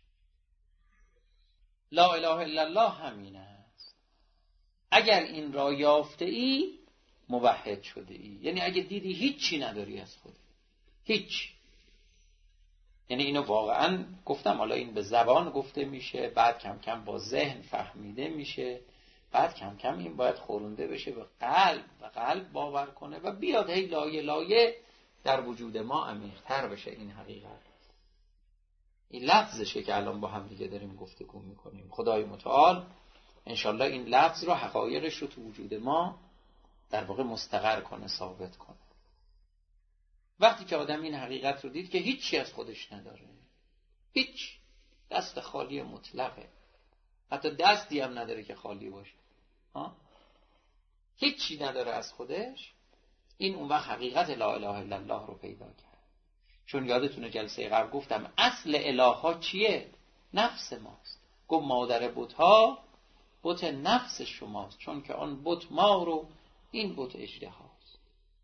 لا اله الا الله همین است. اگر این را یافته ای موحد شده ای. یعنی اگه دیدی هیچی نداری از خودت، هیچ، یعنی اینو واقعا گفتم، حالا این به زبان گفته میشه، بعد کم کم با ذهن فهمیده میشه، بعد کم کم این باید خورونده بشه به قلب و قلب باور کنه و بیاد هی لایه لایه در وجود ما عمیق‌تر بشه این حقیقت. این لفظشه که الان با هم دیگه داریم گفتگو میکنیم. خدای متعال انشالله این لفظ رو، حقایقش رو تو وجود ما در واقع مستقر کنه، ثابت کنه. وقتی که آدم این حقیقت رو دید که هیچی از خودش نداره، هیچ، دست خالی مطلقه، حتی دستی هم نداره که خالی باشه، ها؟ هیچی نداره از خودش، این اون وقت حقیقت لا اله الا الله رو پیدا کرد. چون یادتونه جلسه قبل گفتم اصل اله ها چیه؟ نفس ماست. گفت مادر بت ها بت نفس شماست، چون که آن بت ما رو، این بت اژدهاست.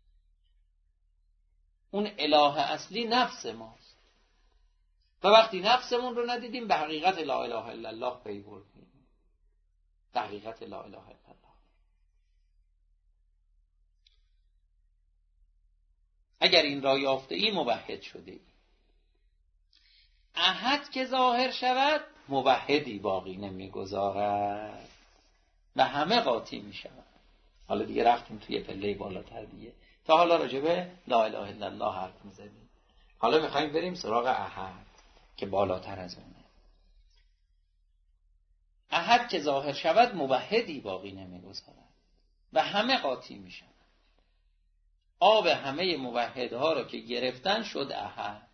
اون اله اصلی نفس ماست و وقتی نفسمون رو ندیدیم به حقیقت لا اله الا الله پی بردیم، به حقیقت لا اله الا الله. اگر این را یافته ای موحد شده ای. احد که ظاهر شود موحدی باقی نمیگذارد و همه قاطی میشود. حالا دیگه رفتیم توی پله بالاتر دیگه، تا حالا راجبه لا اله الا الله حرف میزنیم، حالا میخوایم بریم سراغ احد که بالاتر از اونه. احد که ظاهر شود موحدی باقی نمیگذارد و همه قاطی میشود. آب همه موحدها را که گرفتن شد احد.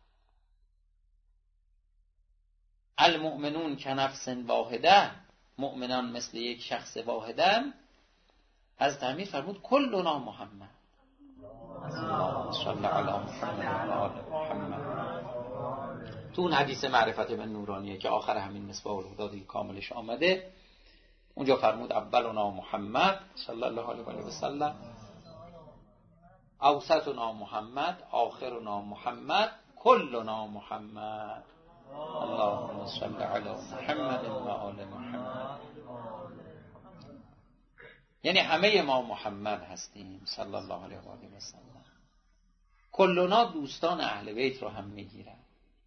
المؤمنون که نفس واحده، مؤمنان مثل یک شخص واحدن. از تعمیر فرمود کلنا محمد، صلی علی محمد و آل محمد. تو اون حدیث معرفت به نورانیه که آخر همین مصباح الهدی کاملش آمده، اونجا فرمود اولنا محمد صلی الله علیه و سلم، اوسطنا محمد، آخرنا محمد، کلنا محمد. اللهم صل علی محمد و آل محمد. یعنی همه ما محمد هستیم صلی الله علیه و آله و سلم. کلنا دوستان اهل بیت رو هم میگیرن.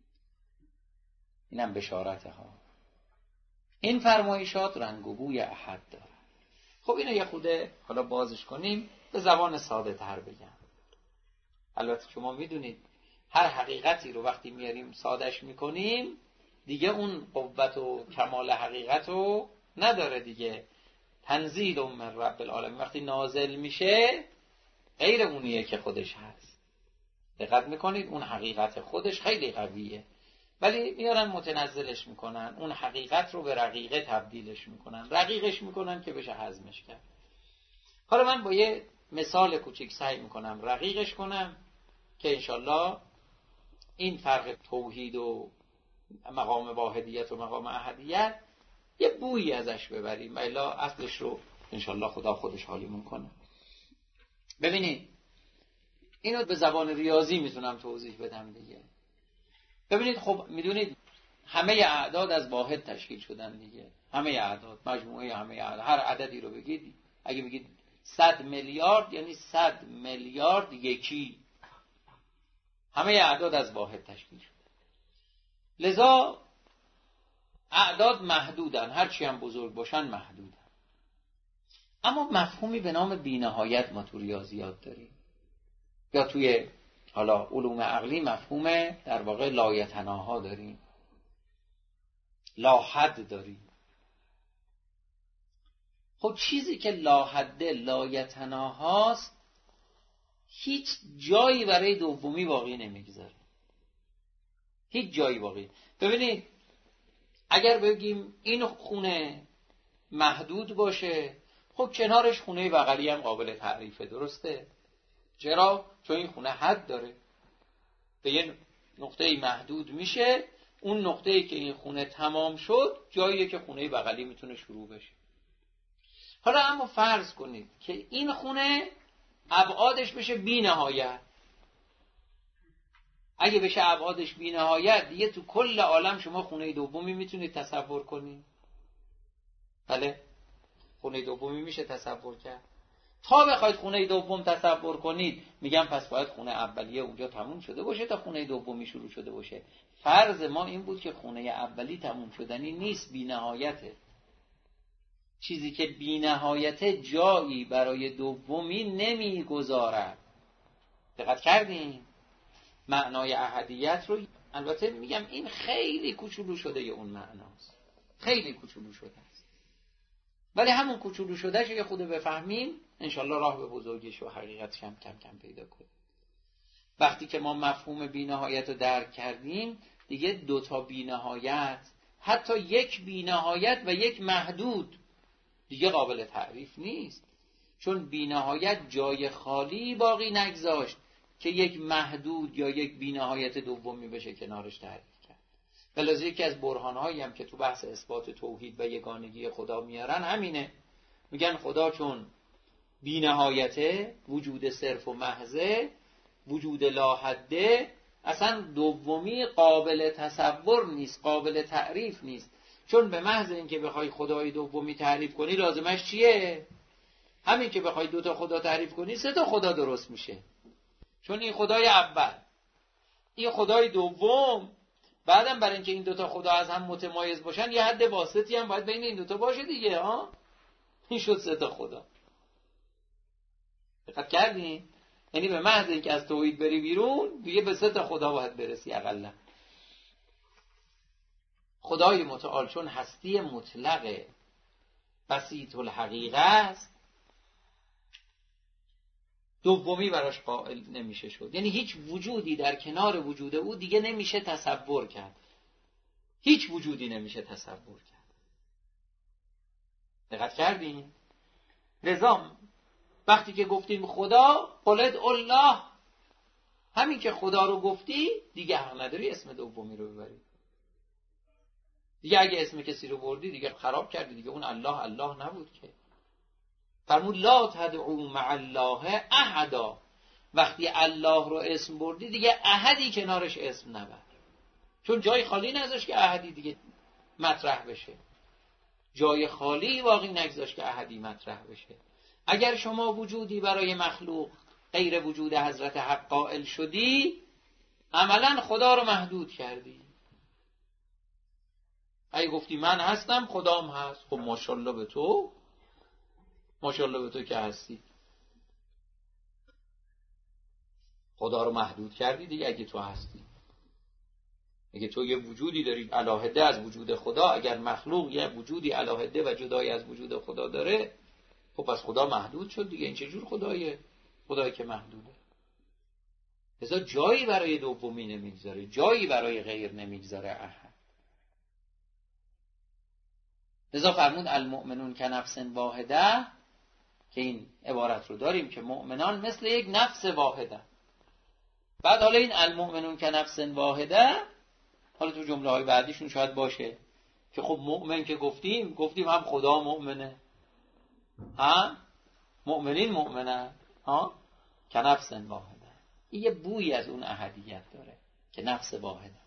اینم بشارته ها. این فرمایشات رنگ و بوی احد داره. خب اینو یه خوده حالا بازش کنیم، به زبان ساده تر بگم. البته شما میدونید هر حقیقتی رو وقتی میاریم سادهش میکنیم دیگه اون قوت و کمال حقیقت رو نداره دیگه. تنزیل من رب العالمین وقتی نازل میشه غیر اونیه که خودش هست. دقت میکنید اون حقیقت خودش خیلی قویه، ولی میارن متنزلش میکنن، اون حقیقت رو به رقیقه تبدیلش میکنن، رقیقش میکنن که بشه هضمش کرد. حالا من با یه مثال کوچیک سعی میکنم رقیقش کنم که انشالله این فرق توحید و مقام واحدیت و مقام احدیت یه بویی ازش ببریم و الا اصلش رو انشالله خدا خودش حالیمون کنه. ببینید اینو به زبان ریاضی میتونم توضیح بدم دیگه. ببینید خب میدونید همه اعداد از واحد تشکیل شدن دیگه. همه اعداد، مجموعه همه اعداد، هر عددی رو بگید، اگه بگید صد میلیارد یعنی صد میلیارد یکی. همه اعداد از واحد تشکیل شد. لذا اعداد محدودن، هرچی هم بزرگ باشن محدودن. اما مفهومی به نام بی‌نهایت ما تو ریاضیات داریم، یا توی حالا علوم عقلی مفهوم در واقع لایتناها داریم، لاحد داریم. خب چیزی که لاحده لایتناهاست هیچ جایی برای دومی باقی نمیگذاره، هیچ جایی باقی. ببینید اگر بگیم این خونه محدود باشه، خب کنارش خونه بغلی هم قابل تعریفه، درسته؟ چرا؟ چون این خونه حد داره، به یه نقطه‌ای محدود میشه، اون نقطه‌ای که این خونه تمام شد جاییه که خونه بغلی میتونه شروع بشه. حالا اما فرض کنید که این خونه ابعادش بشه بی نهایت. اگه بشه ابعادش بی نهایت دیگه تو کل عالم شما خونه دومی میتونید تصور کنید؟ بله، خونه دومی میشه تصور کرد. تا بخواید خونه دوم تصور کنید میگم پس باید خونه اولیه اونجا تموم شده باشه تا خونه دومی شروع شده باشه. فرض ما این بود که خونه اولی تموم شدنی نیست، بی نهایته. چیزی که بی نهایته جایی برای دومی نمیگذارد. دقت کردین؟ معنای احدیت رو البته میگم این خیلی کوچولو شده یه اون معناست، خیلی کوچولو شده است، ولی همون کوچولو شدهش یه خود بفهمیم انشالله راه به بزرگیش و حقیقتش هم کم کم پیدا کنیم. وقتی که ما مفهوم بی‌نهایت رو درک کردیم دیگه دوتا بی‌نهایت، حتی یک بی‌نهایت و یک محدود دیگه قابل تعریف نیست، چون بی‌نهایت جای خالی باقی نگذاشت که یک محدود یا یک بی‌نهایت دومی بشه کنارش تعریف کرد. بلکه یکی از برهان‌هایی هم که تو بحث اثبات توحید و یگانگی خدا میارن همینه. میگن خدا چون بی‌نهایته، وجود صرف و محضه، وجود لاحده، اصلا دومی قابل تصور نیست، قابل تعریف نیست. چون به محض اینکه بخوای خدای دومی تعریف کنی لازمش چیه؟ همین که بخوای دو تا خدا تعریف کنی سه تا خدا درست میشه. چون این خدای اول، این خدای دوم، بعدم برای اینکه این دو تا خدا از هم متمایز باشن یه حد واسطی هم باید بین این دو تا باشه دیگه. ها این شد سه تا خدا. دقت کردین؟ یعنی به محض اینکه از توحید بری بیرون دیگه به سه تا خدا باید برسی اقلا. خدای متعال چون هستی مطلق بسیط الحقیقه است، دومی براش قائل نمیشه شد. یعنی هیچ وجودی در کنار وجود او دیگه نمیشه تصور کرد، هیچ وجودی نمیشه تصور کرد. دقت کردین؟ لذا وقتی که گفتیم خدا، قلت الله، همین که خدا رو گفتی دیگه حق نداری اسم دومی رو ببری دیگه. اگه اسم کسی رو بردی دیگه خراب کردی دیگه، اون الله الله نبود که. فرمود لا تدعو مع الله احدا، وقتی الله رو اسم بردی دیگه احدی کنارش اسم نبر. چون جای خالی نذاشت که احدی دیگه مطرح بشه. جای خالی واقعی نگذاشت که احدی مطرح بشه. اگر شما وجودی برای مخلوق غیر وجود حضرت حق قائل شدی، عملا خدا رو محدود کردی. اگه گفتی من هستم خدام هست، خب ماشاءالله به تو، ماشاءالله به تو که هستی. خدا رو محدود کردی دیگه. اگه تو هستی، اگه تو یه وجودی داری علاهده از وجود خدا، اگر مخلوق یه وجودی علاهده و جدای از وجود خدا داره، خب پس خدا محدود شد دیگه. این چه جور خدایه؟ خدایی که محدوده. لذا جایی برای دومی نمیگذاره، جایی برای غیر نمیگذاره احد. لذا فرمود المؤمنون که نفس واحده، که این عبارت رو داریم که مؤمنان مثل یک نفس واحده. بعد حالا این المؤمنون که نفس واحده، حالا تو جمله های بعدیشون شاید باشه که خب مؤمن که گفتیم گفتیم هم خدا مؤمنه، هم مؤمنین مؤمنه، ها که نفس واحده. این یه بوی از اون احدیت داره که نفس واحده.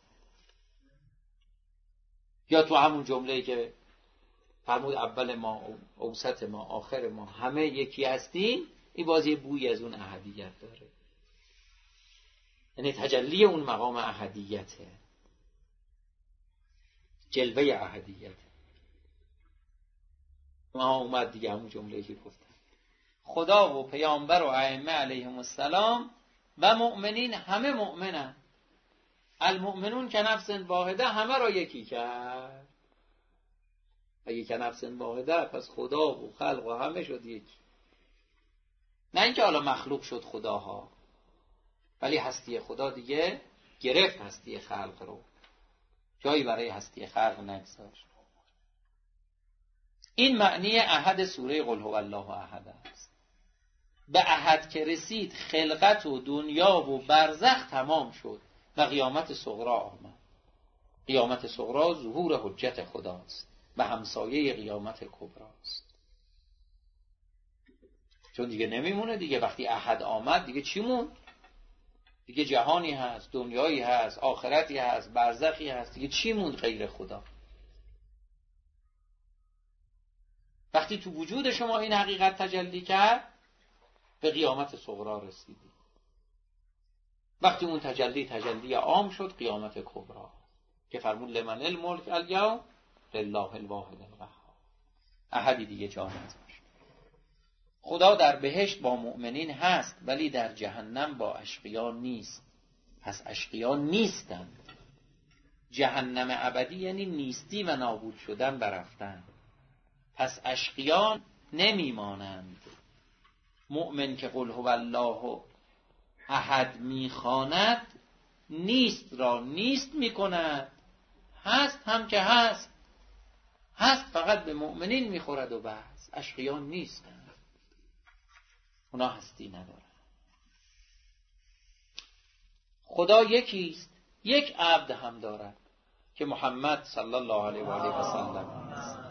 یا تو همون جمله‌ای که فرمود اول ما، اوسط ما، آخر ما، همه یکی هستیم، این بازی بوی از اون احدیت داره. یعنی تجلی اون مقام احدیته، جلوه احدیت. ما اومد دیگه همون جمله‌ای که گفتم، خدا و پیامبر و ائمه علیهم السلام و مؤمنین همه مؤمنن. المؤمنون که نفس واحده، همه را یکی کرد. اگه که نفس واحده، پس خدا و خلق و همه شد یکی. نه اینکه حالا مخلوق شد خداها، ولی هستی خدا دیگه گرفت هستی خلق رو، جایی برای هستی خلق نگذاشت. این معنی احد سوره قل هو الله احد است. به احد که رسید، خلقت و دنیا و برزخ تمام شد و قیامت صغری آمد. قیامت صغری ظهور حجت خداست و همسایه قیامت کبراست. چون دیگه نمیمونه دیگه. وقتی احد آمد دیگه چی موند؟ دیگه جهانی هست، دنیایی هست، آخرتی هست، برزخی هست، دیگه چی موند غیر خدا؟ وقتی تو وجود شما این حقیقت تجلی کرد، به قیامت صغری رسیدی. وقتی اون تجلی تجلی عام شد، قیامت کبرا که فرمود لمن الملک الیوم لله الواحد القهار. احدی دیگه جا نذاشت. خدا در بهشت با مؤمنین هست، ولی در جهنم با اشقیان نیست. پس اشقیان نیستند. جهنم ابدی یعنی نیستی و نابود شدن و رفتن. پس اشقیان نمیمانند. مؤمن که قل هو الله احد میخواند، نیست را نیست میکند، هست هم که هست. هست فقط به مؤمنین میخورد و بس. اشقیان نیستند، اونا هستی ندارن. خدا یکیست، یک عبد هم دارد که محمد صلی الله علیه و آله و سلم است.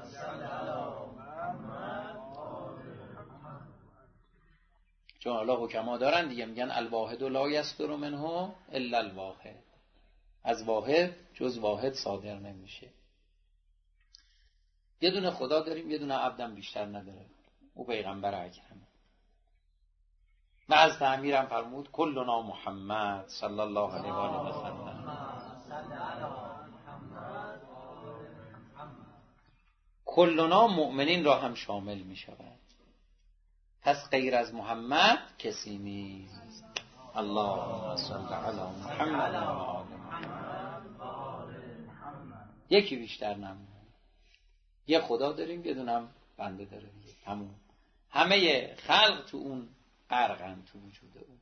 چون الله حکما دارن دیگه، میگن الواحد لا یصدر منه الا الواحد. از واحد جز واحد صادر نمیشه. یه دونه خدا داریم، یه دونه عبدم بیشتر نداره، او پیغمبر اکرمه. و از تعمیرم فرمود کلنا محمد صلی الله علیه و آله و سلم. کلنا مؤمنین را هم شامل می شود. پس غیر از محمد کسی نیست. اللهم صل علی محمد و آل محمد. یکی بیشتر نمونه. یه خدا داریم، یه دونم بنده داره دیگه، تموم. همه خلق تو اون غرقن، تو وجود اون.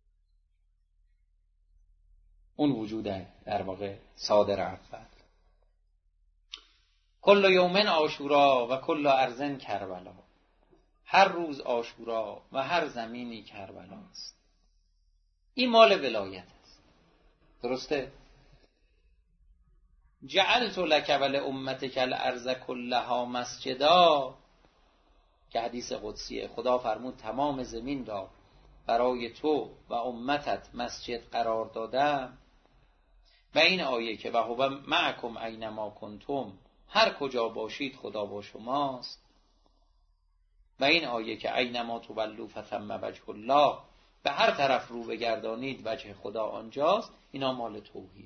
اون وجوده در واقع صادر اول. کل یومن عاشورا و کل ارضن کربلا. هر روز عاشورا و هر زمینی کربلا است. این مال ولایت است. درسته؟ جعلت لک ول امتک الارض کلها مسجدا، که حدیث قدسیه. خدا فرمود تمام زمین را برای تو و امتت مسجد قرار دادم. و این آیه که و هو معکم اینما کنتم، هر کجا باشید خدا با شماست، و این آیه که اینما تولوا فثم وجه الله، به هر طرف رو بگردانید وجه خدا آنجاست، اینا مال توحید.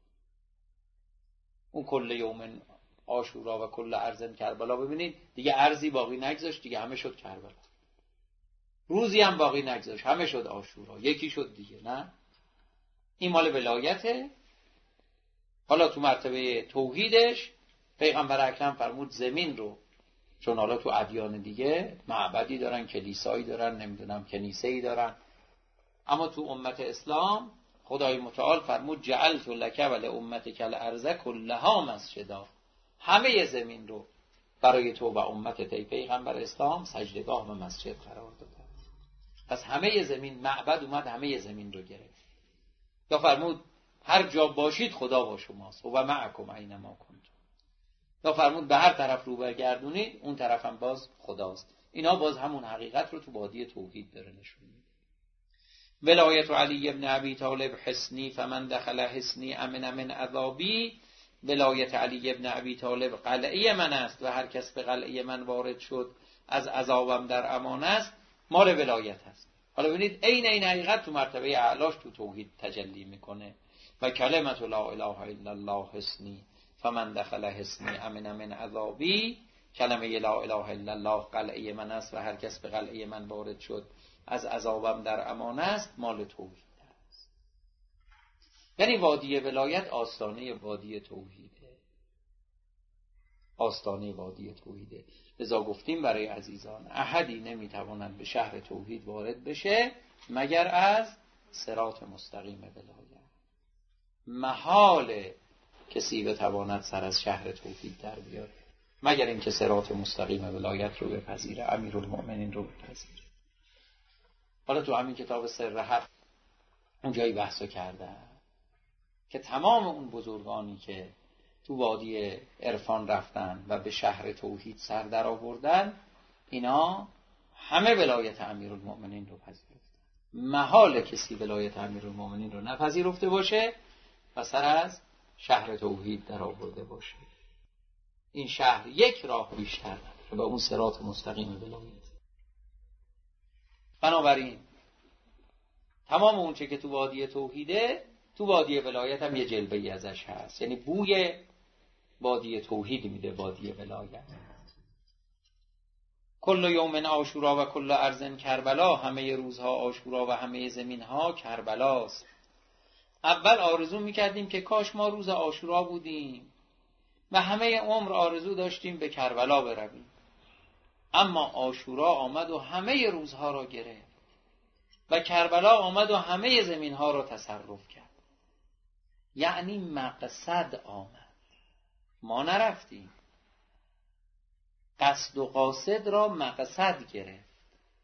اون کل یوم عاشورا و کل ارض کربلا، ببینید دیگه ارضی باقی نگذاشت، دیگه همه شد کربلا. روزی هم باقی نگذاشت، همه شد عاشورا، یکی شد دیگه. نه، این مال ولایته. حالا تو مرتبه توحیدش پیغمبر اکرم فرمود زمین رو، چون حالا تو ادیان دیگه معبدی دارن، کلیسایی دارن، نمیدونم کنیسه‌ای دارن، اما تو امت اسلام خدای متعال فرمود جعلت لک و لامتک الارض کلها مسجدا، همه زمین رو برای تو و امتت ای پیغمبر اسلام سجدگاه و مسجد قرار دادم. پس همه زمین، معبد اومد همه زمین رو گرفت. یا فرمود هر جا باشید خدا با شماست، و معکم اینما کنتم. یا فرمود به هر طرف رو برگردونید اون طرف هم باز خداست. اینا باز همون حقیقت رو تو وادی توحید داره نشون میده. ولایت علی ابن ابی طالب حصنی فمن دخل حصنی امن من عذابی، ولایت علی ابن ابی طالب قلعه من است و هر کس به قلعه من وارد شد از عذابم در امان است، مال ولایت است. حالا ببینید عین این حقیقت تو مرتبه اعلاش تو توحید تجلی میکنه. و کلمت لا اله الا الله حصنی فمن دخل حصنی امن من عذابی، کلمه لا اله الا الله قلعه من است و هر کس به قلعه من وارد شد از عذابم در امان است، مال توحید است. یعنی وادی ولایت آستانه وادی توحیده، آستانه وادی توحیده. لذا گفتیم برای عزیزان احدی نمیتواند به شهر توحید وارد بشه مگر از صراط مستقیم ولایت. محال کسی بتواند سر از شهر توحید در بیاره مگر اینکه صراط مستقیم ولایت رو بپذیره، امیرالمؤمنین رو بپذیره. حالا تو همین کتاب سر حق اونجایی بحثو کردن که تمام اون بزرگانی که تو وادی عرفان رفتن و به شهر توحید سر در آوردن، اینا همه ولایت امیرالمؤمنین رو پذیرفتن. محال کسی ولایت امیرالمؤمنین رو نپذیرفته باشه و سر از شهر توحید در آورده باشه. این شهر یک راه بیشتر نداره و اون صراط مستقیم ولایت. بنابراین تمام اون چه که تو وادی توحیده، تو وادی ولایت هم یه جلوه‌ای ازش هست. یعنی بوی وادی توحید میده وادی ولایت. کل یوم عاشورا و کل ارض کربلا، همه روزها عاشورا و همه زمینها کربلاست. اول آرزو میکردیم که کاش ما روز عاشورا بودیم و همه عمر آرزو داشتیم به کربلا برویم، اما عاشورا آمد و همه روزها را گرفت و کربلا آمد و همه زمینها را تصرف کرد. یعنی مقصد آمد، ما نرفتیم. قصد و قاصد را مقصد گرفت.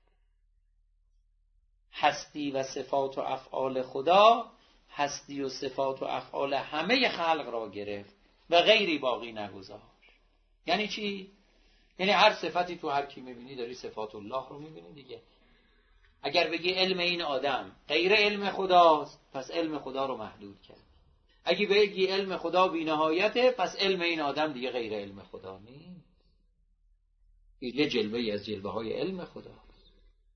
هستی و صفات و افعال خدا، هستی و صفات و افعال همه خلق را گرفت و غیری باقی نگذاشت. یعنی چی؟ یعنی هر صفتی تو هر کی میبینی داری صفات الله رو میبینی دیگه. اگر بگی علم این آدم غیر علم خداست، پس علم خدا رو محدود کرد. اگه بگی علم خدا بی‌نهایته، پس علم این آدم دیگه غیر علم خدا نیست. یه جلوه‌ای از جلوه‌های علم خداست.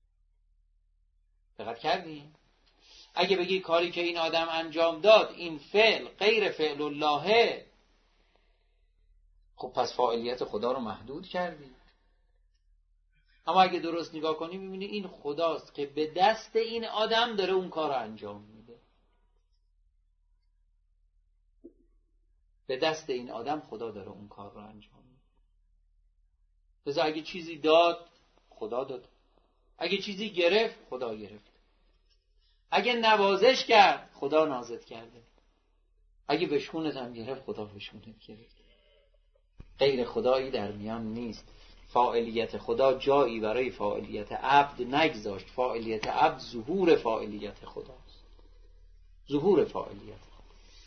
دقت کردین؟ اگه بگی کاری که این آدم انجام داد این فعل غیر فعل اللهه، خب پس فاعلیت خدا رو محدود کردی. اما اگه درست نگاه کنی می‌بینی این خداست که به دست این آدم داره اون کار رو انجام میده. به دست این آدم خدا داره اون کار رو انجام میده. لذا اگه چیزی داد خدا داد، اگه چیزی گرفت خدا گرفت، اگه نوازش کرد خدا نازت کرده، اگه بشکونت هم گرفت خدا بشکونت گرفت. غیر خدایی در میان نیست. فاعلیت خدا جایی برای فاعلیت عبد نگذاشت. فاعلیت عبد ظهور فاعلیت خداست. ظهور فاعلیت خدا.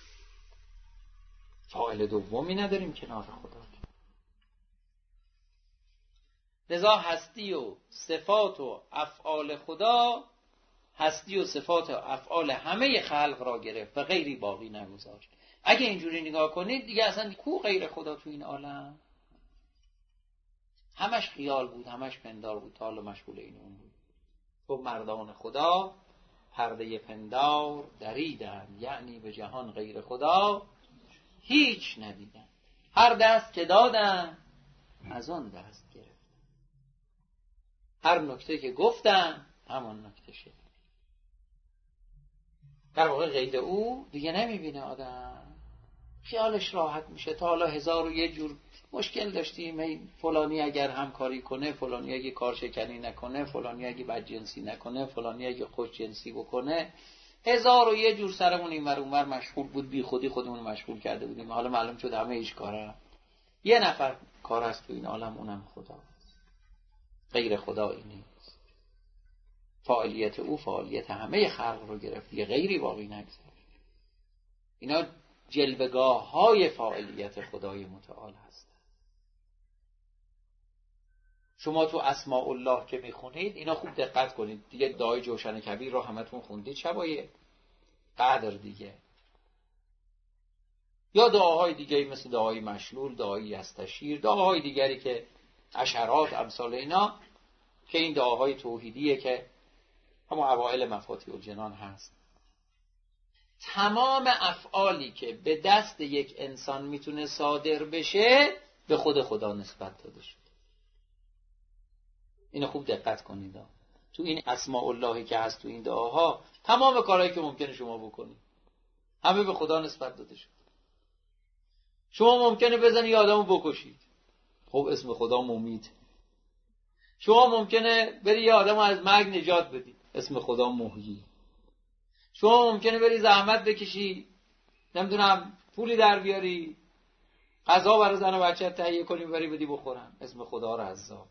فاعل دومی نداریم کنار خدا. لذا هستی و صفات و افعال خدا، هستی و صفات و افعال همه خلق را گرفت و غیری باقی نگذاشت. اگه اینجوری نگاه کنید دیگه اصلا کو غیر خدا تو این عالم؟ همش خیال بود، همش پندار بود، تا حالا مشغول این اون بود. تو مردان خدا پرده پندار دریدن، یعنی به جهان غیر خدا هیچ ندیدن. هر دست که دادن از آن دست گرفت، هر نکته که گفتن همان نکته شد. در واقع غیر او دیگه نمیبینه آدم، خیالش راحت میشه. تا حالا هزار و یه جور مشکل داشتیم، فلانی اگر همکاری کنه، فلانی اگه کارشکنی نکنه، فلانی اگه بدجنسی نکنه، فلانی اگه خوشجنسی بکنه، هزار و یه جور سرمون این ور اون ور مشغول بود، بی خودی خودمون مشغول کرده بودیم. حالا معلوم شد همه ایش کاره. یه نفر کار است تو این عالم، اونم خدا. غیر خدا این نیست. فعالیت او فعالیت همه خلق رو گرفت، یه غیری باقی نگذاشت. اینا جلوگاه های فعالیت خدای متعال هستن. شما تو اسماء الله که میخونید اینا خوب دقت کنید دیگه. دعای جوشن کبیر رو همتون خوندید، شبای قدر دیگه، یا دعاهای دیگه مثل دعای مشلول، دعای یستشیر، دعاهای دیگری که عشرات امثال اینا، که این دعاهای توحیدیه که همون اوائل مفاتیح الجنان هست. تمام افعالی که به دست یک انسان میتونه صادر بشه به خود خدا نسبت داده شد. اینو خوب دقت کنید. تو این اسماء اللهی که هست تو این دعاها، تمام کارهایی که ممکنه شما بکنید همه به خدا نسبت داده شد. شما ممکنه بزنی یه آدمو بکشید، خب اسم خدا ممید. شما ممکنه بری یه آدمو از مرگ نجات بدید، اسم خدا محیی. شما ممکنه بری زحمت بکشی، نمیدونم پولی در بیاری، غذا برای زن و بچه تهیه کنی بری بدی بخورن، اسم خدا رزاق.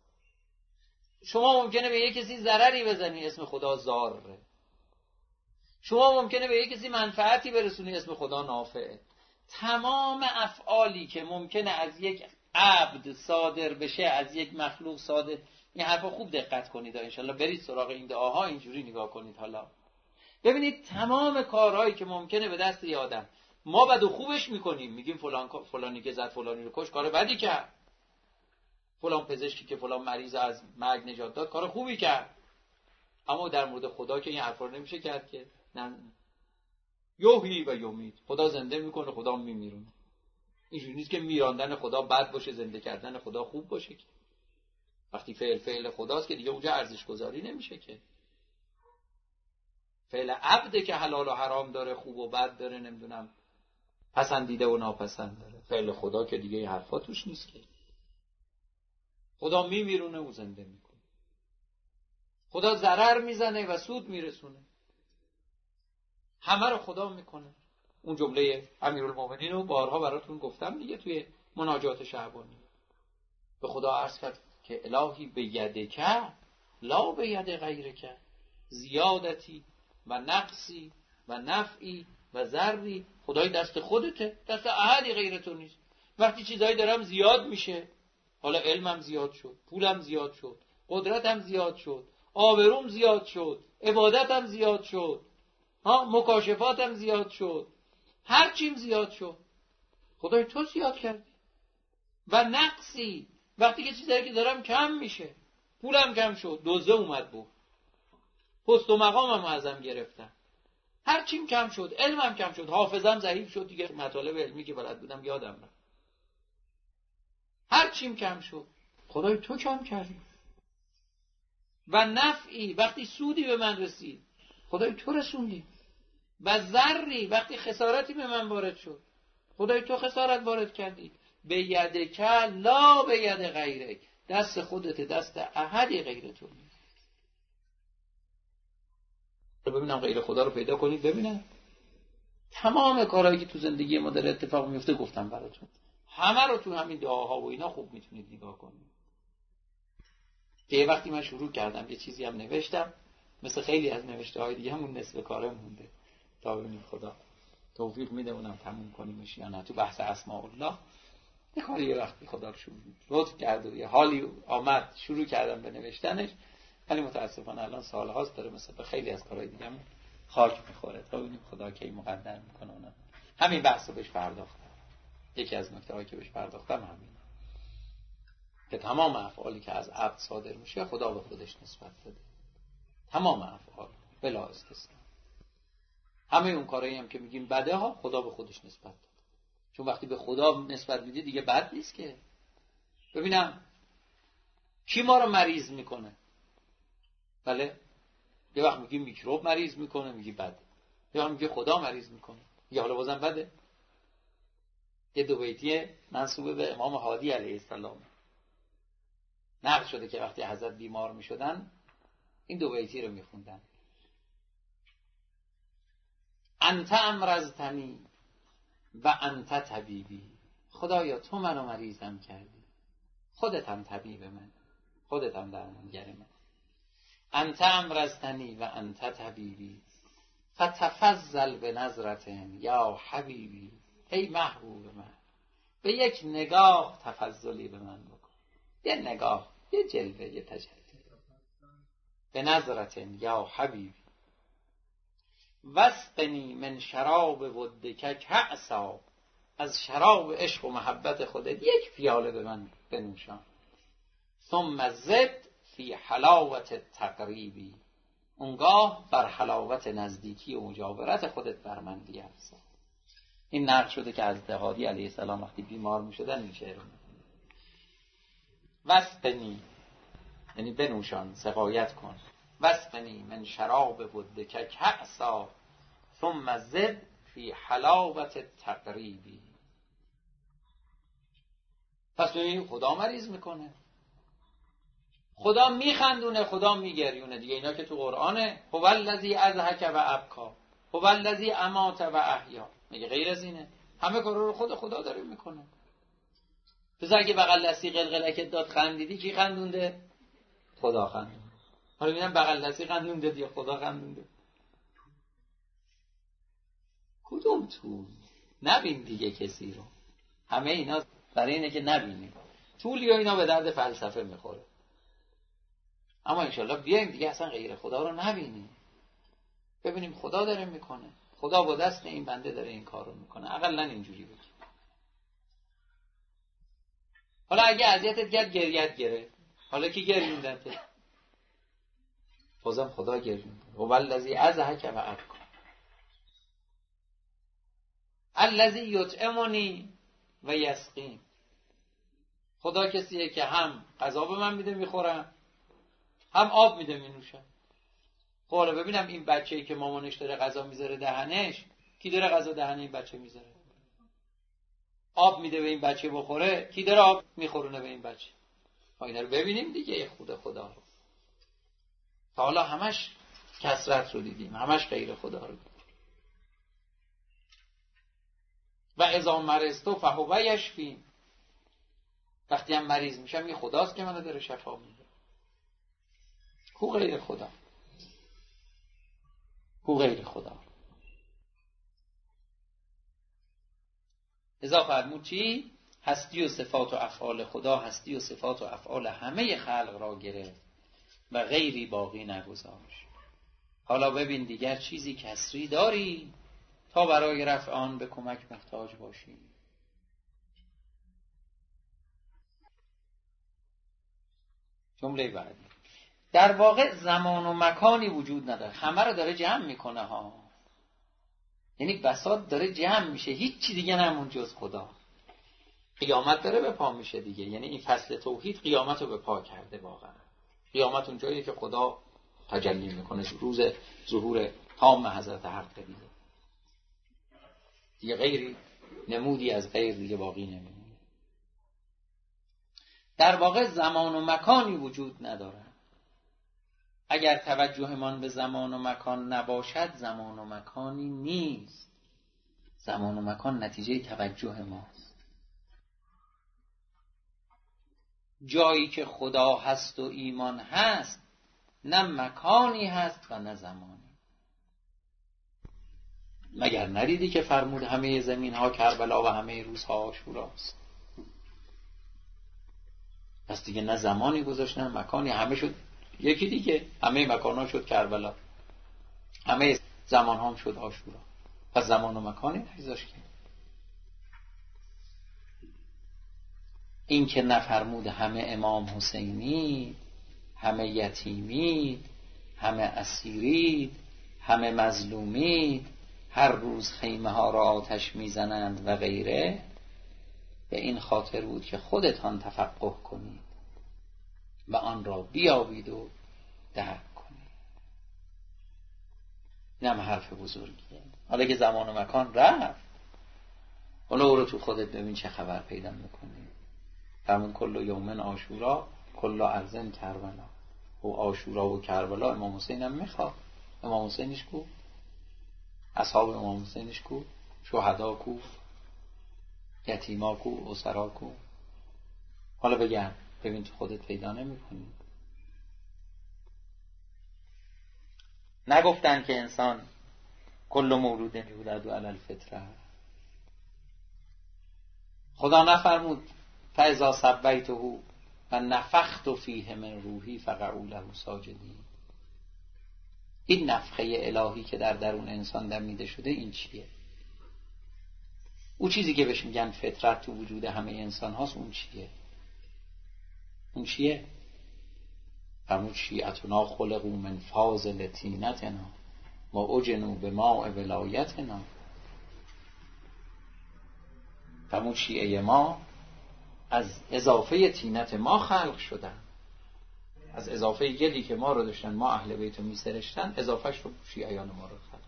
شما ممکنه به یک کسی ضرری بزنی، اسم خدا ضاره. شما ممکنه به یک کسی منفعتی برسونی، اسم خدا نافعه. تمام افعالی که ممکنه از یک عبد صادر بشه، از یک مخلوق صادر، این حرفا خوب دقت کنید انشالله برید سراغ این دعاها اینجوری نگاه کنید. حالا ببینید تمام کارهایی که ممکنه به دست یه آدم، ما بد و خوبش میکنیم، میگیم فلان فلانی که زد فلانی رو کش کار بدی کرد، فلان پزشکی که فلان مریض از مرگ نجات داد کار خوبی کرد. اما در مورد خدا که این حرفا رو نمیشه کرد که. نه، یحیی و یمیت، خدا زنده میکنه، خدا میمیرونه. اینجوری نیست که میراندن خدا بد باشه، زنده کردن خدا خوب باشه. که وقتی فعل فعل خداست که دیگه اونجا ارزش گذاری نمیشه. که فعل عبده که حلال و حرام داره، خوب و بد داره، نمیدونم پسندیده و ناپسند داره. فعل خدا که دیگه این حرفا توش نیست. که خدا میمیرونه و زنده میکنه، خدا ضرر میزنه و سود میرسونه، همه رو خدا میکنه. اون جمله امیرالمومنین رو بارها براتون گفتم دیگه توی مناجات شعبانی. به خدا عرض کرد که الهی به یدک لا به ید غیرک، زیادتی و نقصی و نفعی و ضری خدای دست خودته، دست احدی غیر تو نیست. وقتی چیزایی دارم زیاد میشه، حالا علمم زیاد شد، پولم زیاد شد، قدرتم زیاد شد، آبروم زیاد شد، عبادتم زیاد شد، ها مکاشفاتم زیاد شد، هر چیم زیاد شد، خدای تو زیاد کردی. و نقصی، وقتی که چیزایی که دارم کم میشه، پولم کم شد، دوزه اومد بود، پست و مقامم ازم گرفتن، هر چیم کم شد، علمم کم شد، حافظم ضعیف شد دیگه، مطالب علمی که بلد بودم یادم رفت، هر چیم کم شد خدای تو کم کردی. و نفعی، وقتی سودی به من رسید خدای تو رسوندی. و ضری، وقتی خسارتی به من وارد شد خدای تو خسارت وارد کردی. به یدک لا به ید غیرک، دست خودت، دست احدی غیر تو نیست. ببینم غیر خدا رو پیدا کنید ببینم. تمام کارهایی که تو زندگی ما داره اتفاق میفته گفتم براتون، همه رو تو همین دعاها و اینا خوب میتونید نگاه کنید. که یه وقتی من شروع کردم یه چیزی هم نوشتم، مثل خیلی از نوشته های دیگه همون نصف کاره مونده تا ببینیم خدا توفیق میده اونم تموم کنیمش یا نه. تو بحث اسماء الله یه کاری یه وقتی خدا رو شروع لطف کرد و یه حالی آمد شروع کردم به نوشتنش، ولی متاسفانه الان سال هاست داره مثل به خیلی از کارهای دیگه هم خاک میخوره تا ببینیم خدا کی مقدر میکنه اونم همین بحث رو بهش پرداختم. یکی از نکته‌هایی که بهش پرداختم همین که تمام افعالی که از عبد صادر میشه خدا به خودش نسبت داده. تمام افعال بلا استثنا. همه اون کارهایی هم که میگیم بده ها خدا به خودش نسبت داده. چون وقتی به خدا نسبت میدی دیگه بد نیست که. ببینم کی ما رو مریض میکنه؟ بله یه وقت میگی میکروب مریض میکنه میگی بده، یا میگی خدا مریض میکنه یا حالا بازم بده. یه دو بیتی منسوب به امام هادی علیه السلام نقل شده که وقتی حضرت بیمار میشدن این دو بیتی رو میخوندن: انت امرضتنی و انت طبیبی. خدایا تو منو مریضم کردی، خودت هم طبیب من، خودت هم درمانگر من. انت امرضتنی و انت طبیبی فتفضل به نظرت یا حبیبی. ای محبوب من به یک نگاه تفضلی به من بکن. یه نگاه، یه جلوه، یه تجلی. به نظرت یا حبیبی واسقنی من شراب ودک کأسا. از شراب عشق و محبت خودت یک پیاله به من بنوشان. ثم زد فی حلاوت تقریبی. اونگاه بر حلاوت نزدیکی و مجاورت خودت بر من بیفزا. این نقل شده که از هادی علیه السلام وقتی بیمار می شدن این شعر رو می‌خوندن. واسقنی یعنی بنوشان، سقایت کن. واسقنی من شراب ودک کأسا ثم زد فی حلاوت تقریبی. پس ببینید خدا مریض میکنه، خدا میخندونه، خدا میگریونه دیگه. اینا که تو قرآنه. هو الذی اضحک و ابکا، هو الذی امات و احیا. میگه غیر از اینه؟ همه کارا رو خود خدا داره میکنه. پس اگه بغل دستی قلقلکت داد خندیدی کی خندونده؟ خدا خندونده. حالا ببینم بغل دستی خندونده یا خدا خندونده؟ کدوم طول؟ نبین دیگه کسی رو. همه اینا برای اینه که نبینیم. طولی و اینا به درد فلسفه میخوره. اما انشالله بیایم دیگه اصلا غیر خدا رو نبینیم، ببینیم خدا داره میکنه، خدا با دست این بنده داره این کار رو میکنه. اقلا اینجوری بگیم. حالا اگه اذیتت کرد گریت گره، حالا کی گریوندته؟ بازم خدا گریونده. هو الذی اضحک و ابکا الذی یطعمنی و یسقین. خدا کسیه که هم غذا به من میده میخورم، هم آب میده مینوشم. خب حالا ببینم این بچه‌ای که مامانش داره غذا میذاره دهنش، کی داره غذا دهن این بچه میذاره؟ آب میده به این بچه بخوره، کی داره آب میخورونه به این بچه؟ ما اینا رو ببینیم دیگه. خود خدا رو تا حالا همش کثرت رو دیدیم، همش غیر خدا رو دیدیم. و اذا مرضت فهو یشفین. وقتی هم مریض میشم یه خداست که منو داره شفا میده. کو غیر خدا؟ کو غیر خدا؟ اذا فرمود چی؟ هستی و صفات و افعال خدا هستی و صفات و افعال همه خلق را گرفت و غیری باقی نگذاشت. حالا ببین دیگر چیزی کسری داری تا برای رفع آن به کمک محتاج باشی. جمله بعدی: در واقع زمان و مکانی وجود نداره. همه رو داره جمع میکنه ها. یعنی بساط داره جمع میشه، هیچ چی دیگه نمون جز خدا. قیامت داره به پا میشه دیگه. یعنی این فصل توحید قیامت رو به پا کرده. واقعا قیامت اون جاییه که خدا تجلی میکنه، روز ظهور تام حضرت حق دیگه. دیگه غیری نمودی از غیر دیگه باقی نمیمونه. در واقع زمان و مکانی وجود نداره. اگر توجهمان به زمان و مکان نباشد زمان و مکانی نیست. زمان و مکان نتیجه توجه ماست. جایی که خدا هست و ایمان هست نه مکانی هست و نه زمانی. مگر نریدی که فرمود همه زمین ها کربلا و همه روزها عاشوراست؟ پس دیگه نه زمانی گذاشت نه مکانی، همه شد یکی دیگه. همه مکان ها شد کربلا، همه زمان ها شد عاشورا. پس زمان و مکانی نگذاشت که. این که نفرمود همه امام حسینید، همه یتیمید، همه اسیرید، همه مظلومید، هر روز خیمه ها را آتش میزنند و غیره، به این خاطر بود که خودتان تفقه کنید و آن را بیابید و درک کنید. این هم حرف بزرگیه. حالا که زمان و مکان رفت، حالا او رو تو خودت ببین چه خبر پیدا میکنی. همون کل یومن عاشورا کل ارزن کربلا. و عاشورا و کربلا امام حسین هم میخواد. امام حسینش کو؟ اصحاب امام حسینش کو؟ شهدا کو؟ یتیما کو؟ اسرا کو؟ حالا بگم ببین تو خودت پیدا نمیکنی. نگفتن که انسان کل مولود یولد علی الفطره. خدا نفرمود فاذا سویته و نفخت فیه من روحی فقعوا له ساجدین. این نفخه الهی که در درون انسان دمیده شده این چیه؟ اون چیزی که بهش میگن فطرت تو وجود همه انسان هاست، اون چیه؟ اون چیه؟ فرمود شیعتنا خلقوا من فاضل طینتنا و اجنوا بماء ولایتنا. فرمود شیعه ما از اضافه طینت ما خلق شدن، از اضافه گلی که ما رو داشتن، ما اهل بیت رو میسرشتن، اضافهش رو شیعیان ما رو خلق.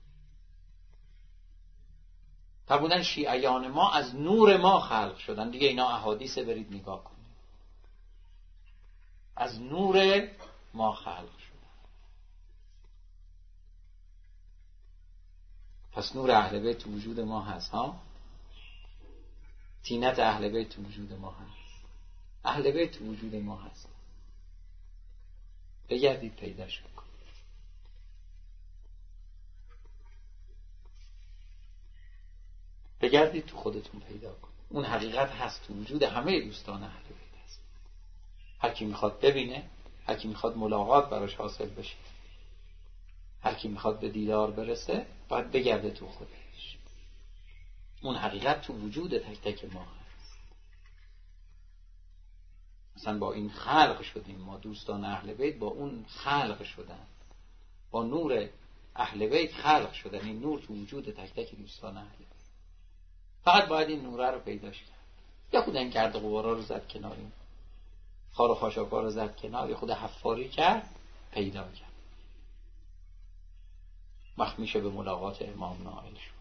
فرمودن شیعیان ما از نور ما خلق شدن. دیگه اینا احادیث برید نگاه کنید. از نور ما خلق شدن. پس نور اهل بیت تو وجود ما هست ها. طینت اهل بیت تو وجود ما هست. اهل بیت تو وجود ما هست. بگردید پیداش بکنید. بگردید تو خودتون پیدا کنید. اون حقیقت هست تو وجود همه دوستان اهل بیت هست. هر کی میخواد ببینه، هر کی میخواد ملاقات براش حاصل بشه، هر کی میخواد به دیدار برسه، باید بگرده تو خودش. اون حقیقت تو وجود تک تک ما هست. مثلا با این خلق شدیم ما دوستان اهل بیت، با اون خلق شدن، با نور اهل بیت خلق شدن. این نور تو وجود تک تک دوستان اهل بیت. فقط باید این نوره رو پیداش کرد. یا خود این کرد غبارا رو زد کناری، خار و خاشاکا رو زد کنار، یا خود حفاری کرد پیدا کرد. وقت میشه به ملاقات امام نائل شد.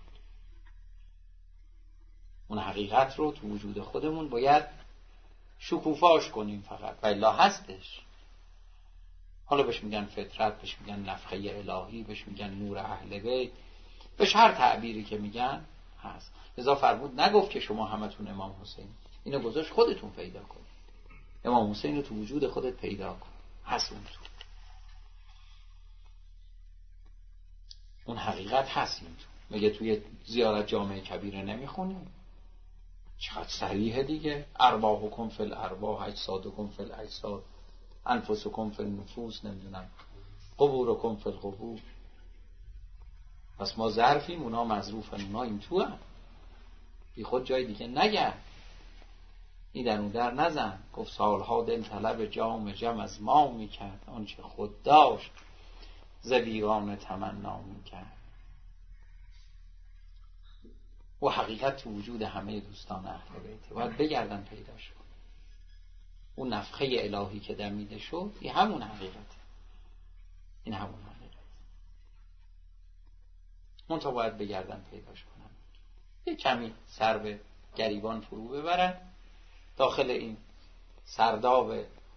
اون حقیقت رو تو وجود خودمون باید شکوفاش کنیم فقط، و الا هستش. حالا بهش میگن فطرت، بهش میگن نفخه الهی، بهش میگن نور اهل بیت، بهش هر تعبیری که میگن هست. لذا فرمود نگفت که شما همتون امام حسین، اینو گذاشت خودتون پیدا کنید. امام حسین رو تو وجود خودت پیدا کن، هست اون تو. اون حقیقت هست این تو. مگه توی زیارت جامع کبیره نمیخونیم؟ چقدر صریحه دیگه. ارواحکم فی الارواح، اجسادکم فی الاجساد، انفسکم فی النفوس، نمیدونم قبورکم فی القبور. پس ما ظرفیم، اونا مظروفن، اونا این تو هم. بی خود جای دیگه نگه، این در اون در نزن. گفت سالها دل طلب جام جم از ما میکرد، آنچه خود داشت ز ویرانه تمنا میکرد. و حقیقت تو وجود همه دوستان اهل بیت باید بگردن پیداش کن. اون نفخه الهی که دمیده شد، این همون حقیقته. این همون حقیقت. منتها باید بگردن پیداش کنن. یه کمی سر به گریبان فرو ببرن، داخل این سرداب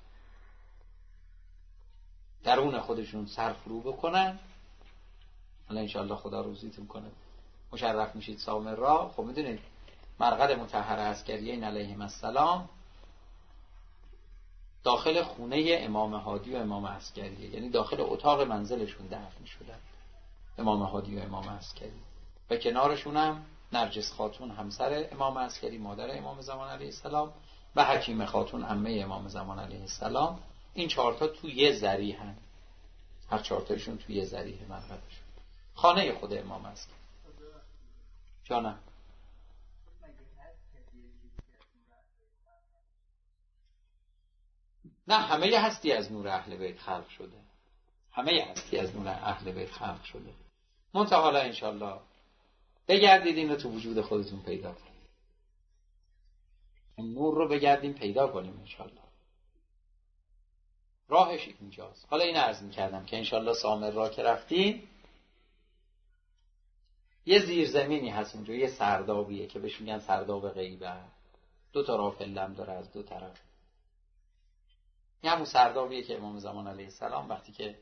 درون خودشون سر فرو بکنن. حالا انشاءالله خدا روزیتون کنه، مشرف میشید سامر را. خب میدونید مرقد مطهر عسکریین علیهم السلام داخل خونه امام هادی و امام عسکریه، یعنی داخل اتاق منزلشون دفن شدن امام هادی و امام عسکری. و کنارشون هم نرجس خاتون همسر امام عسکری، مادر امام زمان علیه السلام، و حکیم خاتون عمه امام زمان علیه السلام. این چهارتا تو یه ذریح هن. هر چهارتایشون تو یه ذریح مرقدشون، خانه خود امام عسکری. جانم نه، همه هستی از نور اهل بیت خلق شده، همه هستی از نور اهل بیت خلق شده. منتها حالا انشالله بگردید این رو تو وجود خودتون پیدا کنید، اون نور رو بگردیم پیدا کنیم انشالله. راهش اینجاست. حالا این عرض می‌کردم که انشالله سامر را که رفتیم یه زیرزمینی هست اونجا، یه سردابیه که بهش میگن سرداب غیبه، دو تا راه فلم داره از دو طرف. این همون سردابیه که امام زمان علیه السلام وقتی که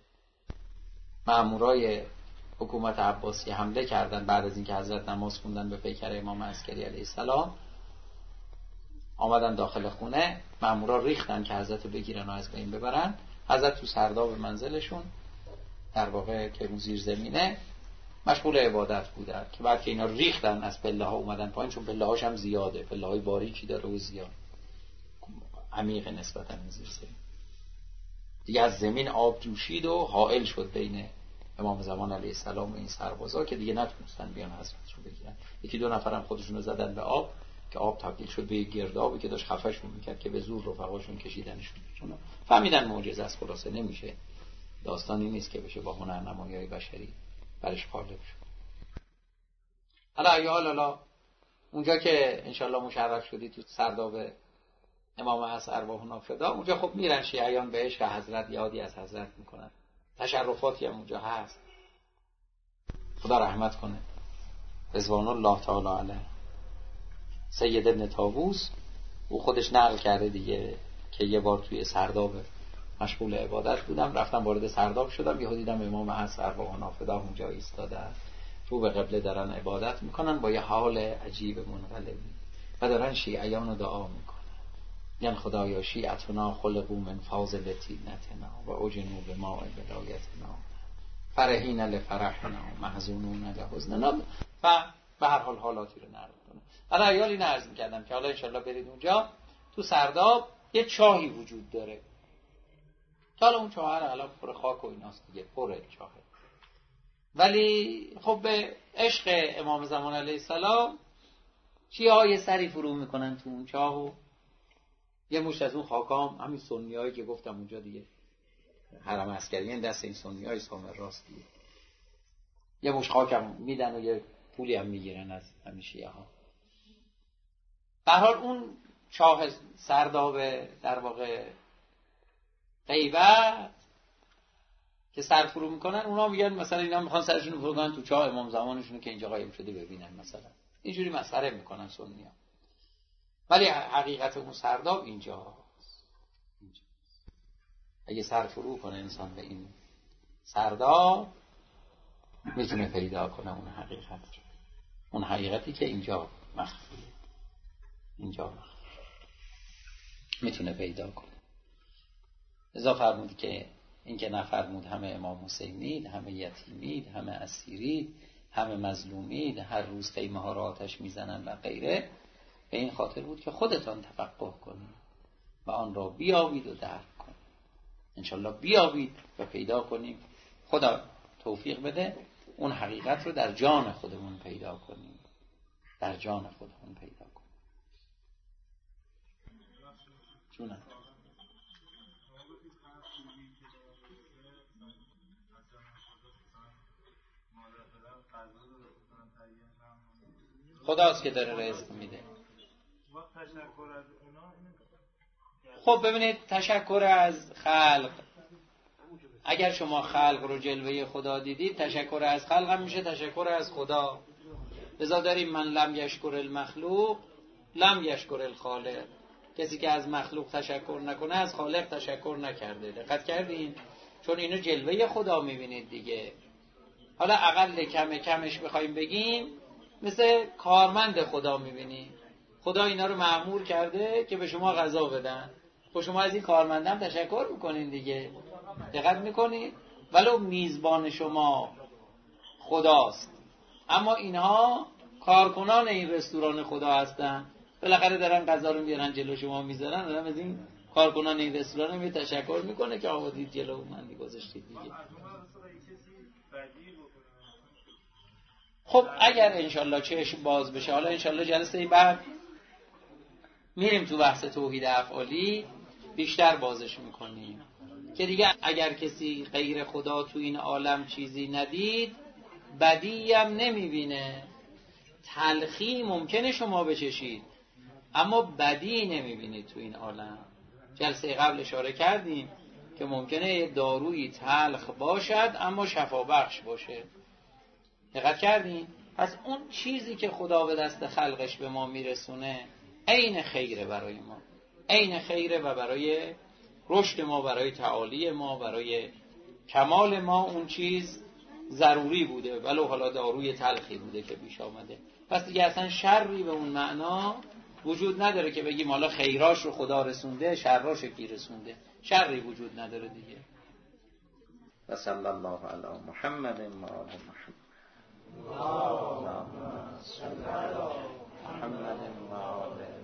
مامورای حکومت عباسی حمله کردن بعد از اینکه حضرت نماز خوندن به پیکر امام عسکری علیه السلام، آمدن داخل خونه، مامورا ریختن که حضرت رو بگیرن و از بین ببرن. حضرت تو سرداب منزلشون در واقع که اون زیر زمینه مشغول عبادت بودن، که بعد که اینا ریختن از پله ها اومدن پایین، چون پله هاش هم زیاده، پله های باریکی داره و زیاد عمیق نسبتا این زیر زمین دیگه، از زمین آب جوشید و حائل شد بین امام زمان علیه السلام و این سربازا که دیگه نتونستن بیان حضرت رو بگیرن. یکی دو نفرم خودشون رو زدن به آب که آب تبدیل شد به یک گردابی که داشت خفشون میکرد که به زور رفقاشون کشیدنشون. چون فهمیدن معجزه است، خلاصه نمیشه، داستانی نیست که بشه با هنرنمایی‌های بشری برش غالب شد. حالا ایال حالا اونجا که انشالله مشرف شدی تو سرداب امام عصر ارواحنا فدا، اونجا خب میرن شیعیان به عشق حضرت، یادی از حضرت میکنن، تشرفاتی هم اونجا هست. خدا رحمت کنه رضوان الله تعالی علیه سید ابن طاووس، او خودش نقل کرده دیگه که یه بار توی سرداب مشغول عبادت بودم، رفتم وارد سرداب شدم، یهو دیدم امام عصر ارواحنا فدا اونجا ایستادن، رو به قبله دارن عبادت میکنن با یه حال عجیب منقلبی و دارن شیعیان رو دعا میکنن، یعنی خدایا شیعتنا خلقو من فاضل طینتنا و اجنو به ماء ولایتنا فرحین لفرحنا محزونون لحزننا و به هر حال حالاتی رو نقل کنه. حالا ایال این عرض میکردم که حالا انشالله برید اونجا تو سرداب یه چاهی وجود داره که حالا اون چاه رو الان پر خاک و ایناست دیگه، پره چاهه، ولی خب به عشق امام زمان علیه السلام شیعه یه سری فرو میکنن تو اون چاه و یه مشت از اون خاکام همین سنیایی که گفتم اونجا دیگه حرم عسکری این دست این سنیای سامر راست دیگه، یه مشت خاکم میدن و یه پولی هم میگیرن از همین شیعه ها. به هر حال اون چاه سرداب در واقع غیبت که سر فرو میکنن، اونا میگن مثلا اینا میخوان سرشون رو فرو کنن تو چاه امام زمانشون که اینجا قایم شده ببینن، مثلا اینجوری مسخره میکنن سنی‌ها، ولی حقیقت اون سرداب اینجاست. اینجا اگه سر فرو کنه انسان به این سرداب میتونه پیدا کنه اون حقیقت، اون حقیقتی که اینجا مخفیه، اینجا مخفیه میتونه پیدا کنه. لذا فرمود که این که نفرمود همه امام حسینید، همه یتیمید، همه اسیرید، همه مظلومید، هر روز خیمه ها را آتش میزنن و غیره، به این خاطر بود که خودتان تفقه کنید و آن را بیابید و درک کنید. انشالله بیابید و پیدا کنیم، خدا توفیق بده اون حقیقت رو در جان خودمون پیدا کنیم، در جان خودمون پیدا کنیم. جونم خداست که داره رزق میده. خب ببینید تشکر از خلق، اگر شما خلق رو جلوه خدا دیدید، تشکر از خلق هم میشه تشکر از خدا. لذا داریم من لم یشکر المخلوق لم یشکر الخالق، کسی که از مخلوق تشکر نکنه از خالق تشکر نکرده. دقت کردین؟ چون اینو جلوه خدا میبینید دیگه. حالا اقل کم کمش بخوایم بگیم مثل کارمند خدا میبینیم، خدا اینا رو مأمور کرده که به شما غذا بدن، خب شما از این کارمندم تشکر میکنین دیگه. دقت میکنید؟ ولو میزبان شما خداست، اما اینها کارکنان این رستوران خدا هستن، بالاخره دارن غذا رو میارن جلو شما میذارن، آدم از این کارکنان این رستوران هم تشکر میکنه که آقا دید جلو من گذاشتید دیگه. خب اگر انشالله چشم باز بشه، حالا انشالله جلسه بعد میریم تو بحث توحید افعالی، بیشتر بازش میکنیم که دیگه اگر کسی غیر خدا تو این عالم چیزی ندید بدی هم نمیبینه. تلخی ممکنه شما بچشید اما بدی نمیبینید تو این عالم. جلسه قبل اشاره کردیم که ممکنه دارویی تلخ باشد اما شفابخش باشه. دقت کردین؟ پس اون چیزی که خدا به دست خلقش به ما میرسونه عین خیره برای ما، عین خیره و برای رشد ما، برای تعالی ما، برای کمال ما اون چیز ضروری بوده، ولو حالا داروی تلخی بوده که پیش آمده. پس دیگه اصلا شری به اون معنا وجود نداره که بگیم حالا خیراش رو خدا رسونده شراش کی رسونده. شری وجود نداره دیگه. و صلی الله علی محمد و آل محمد. اللهم صل علی محمد و آل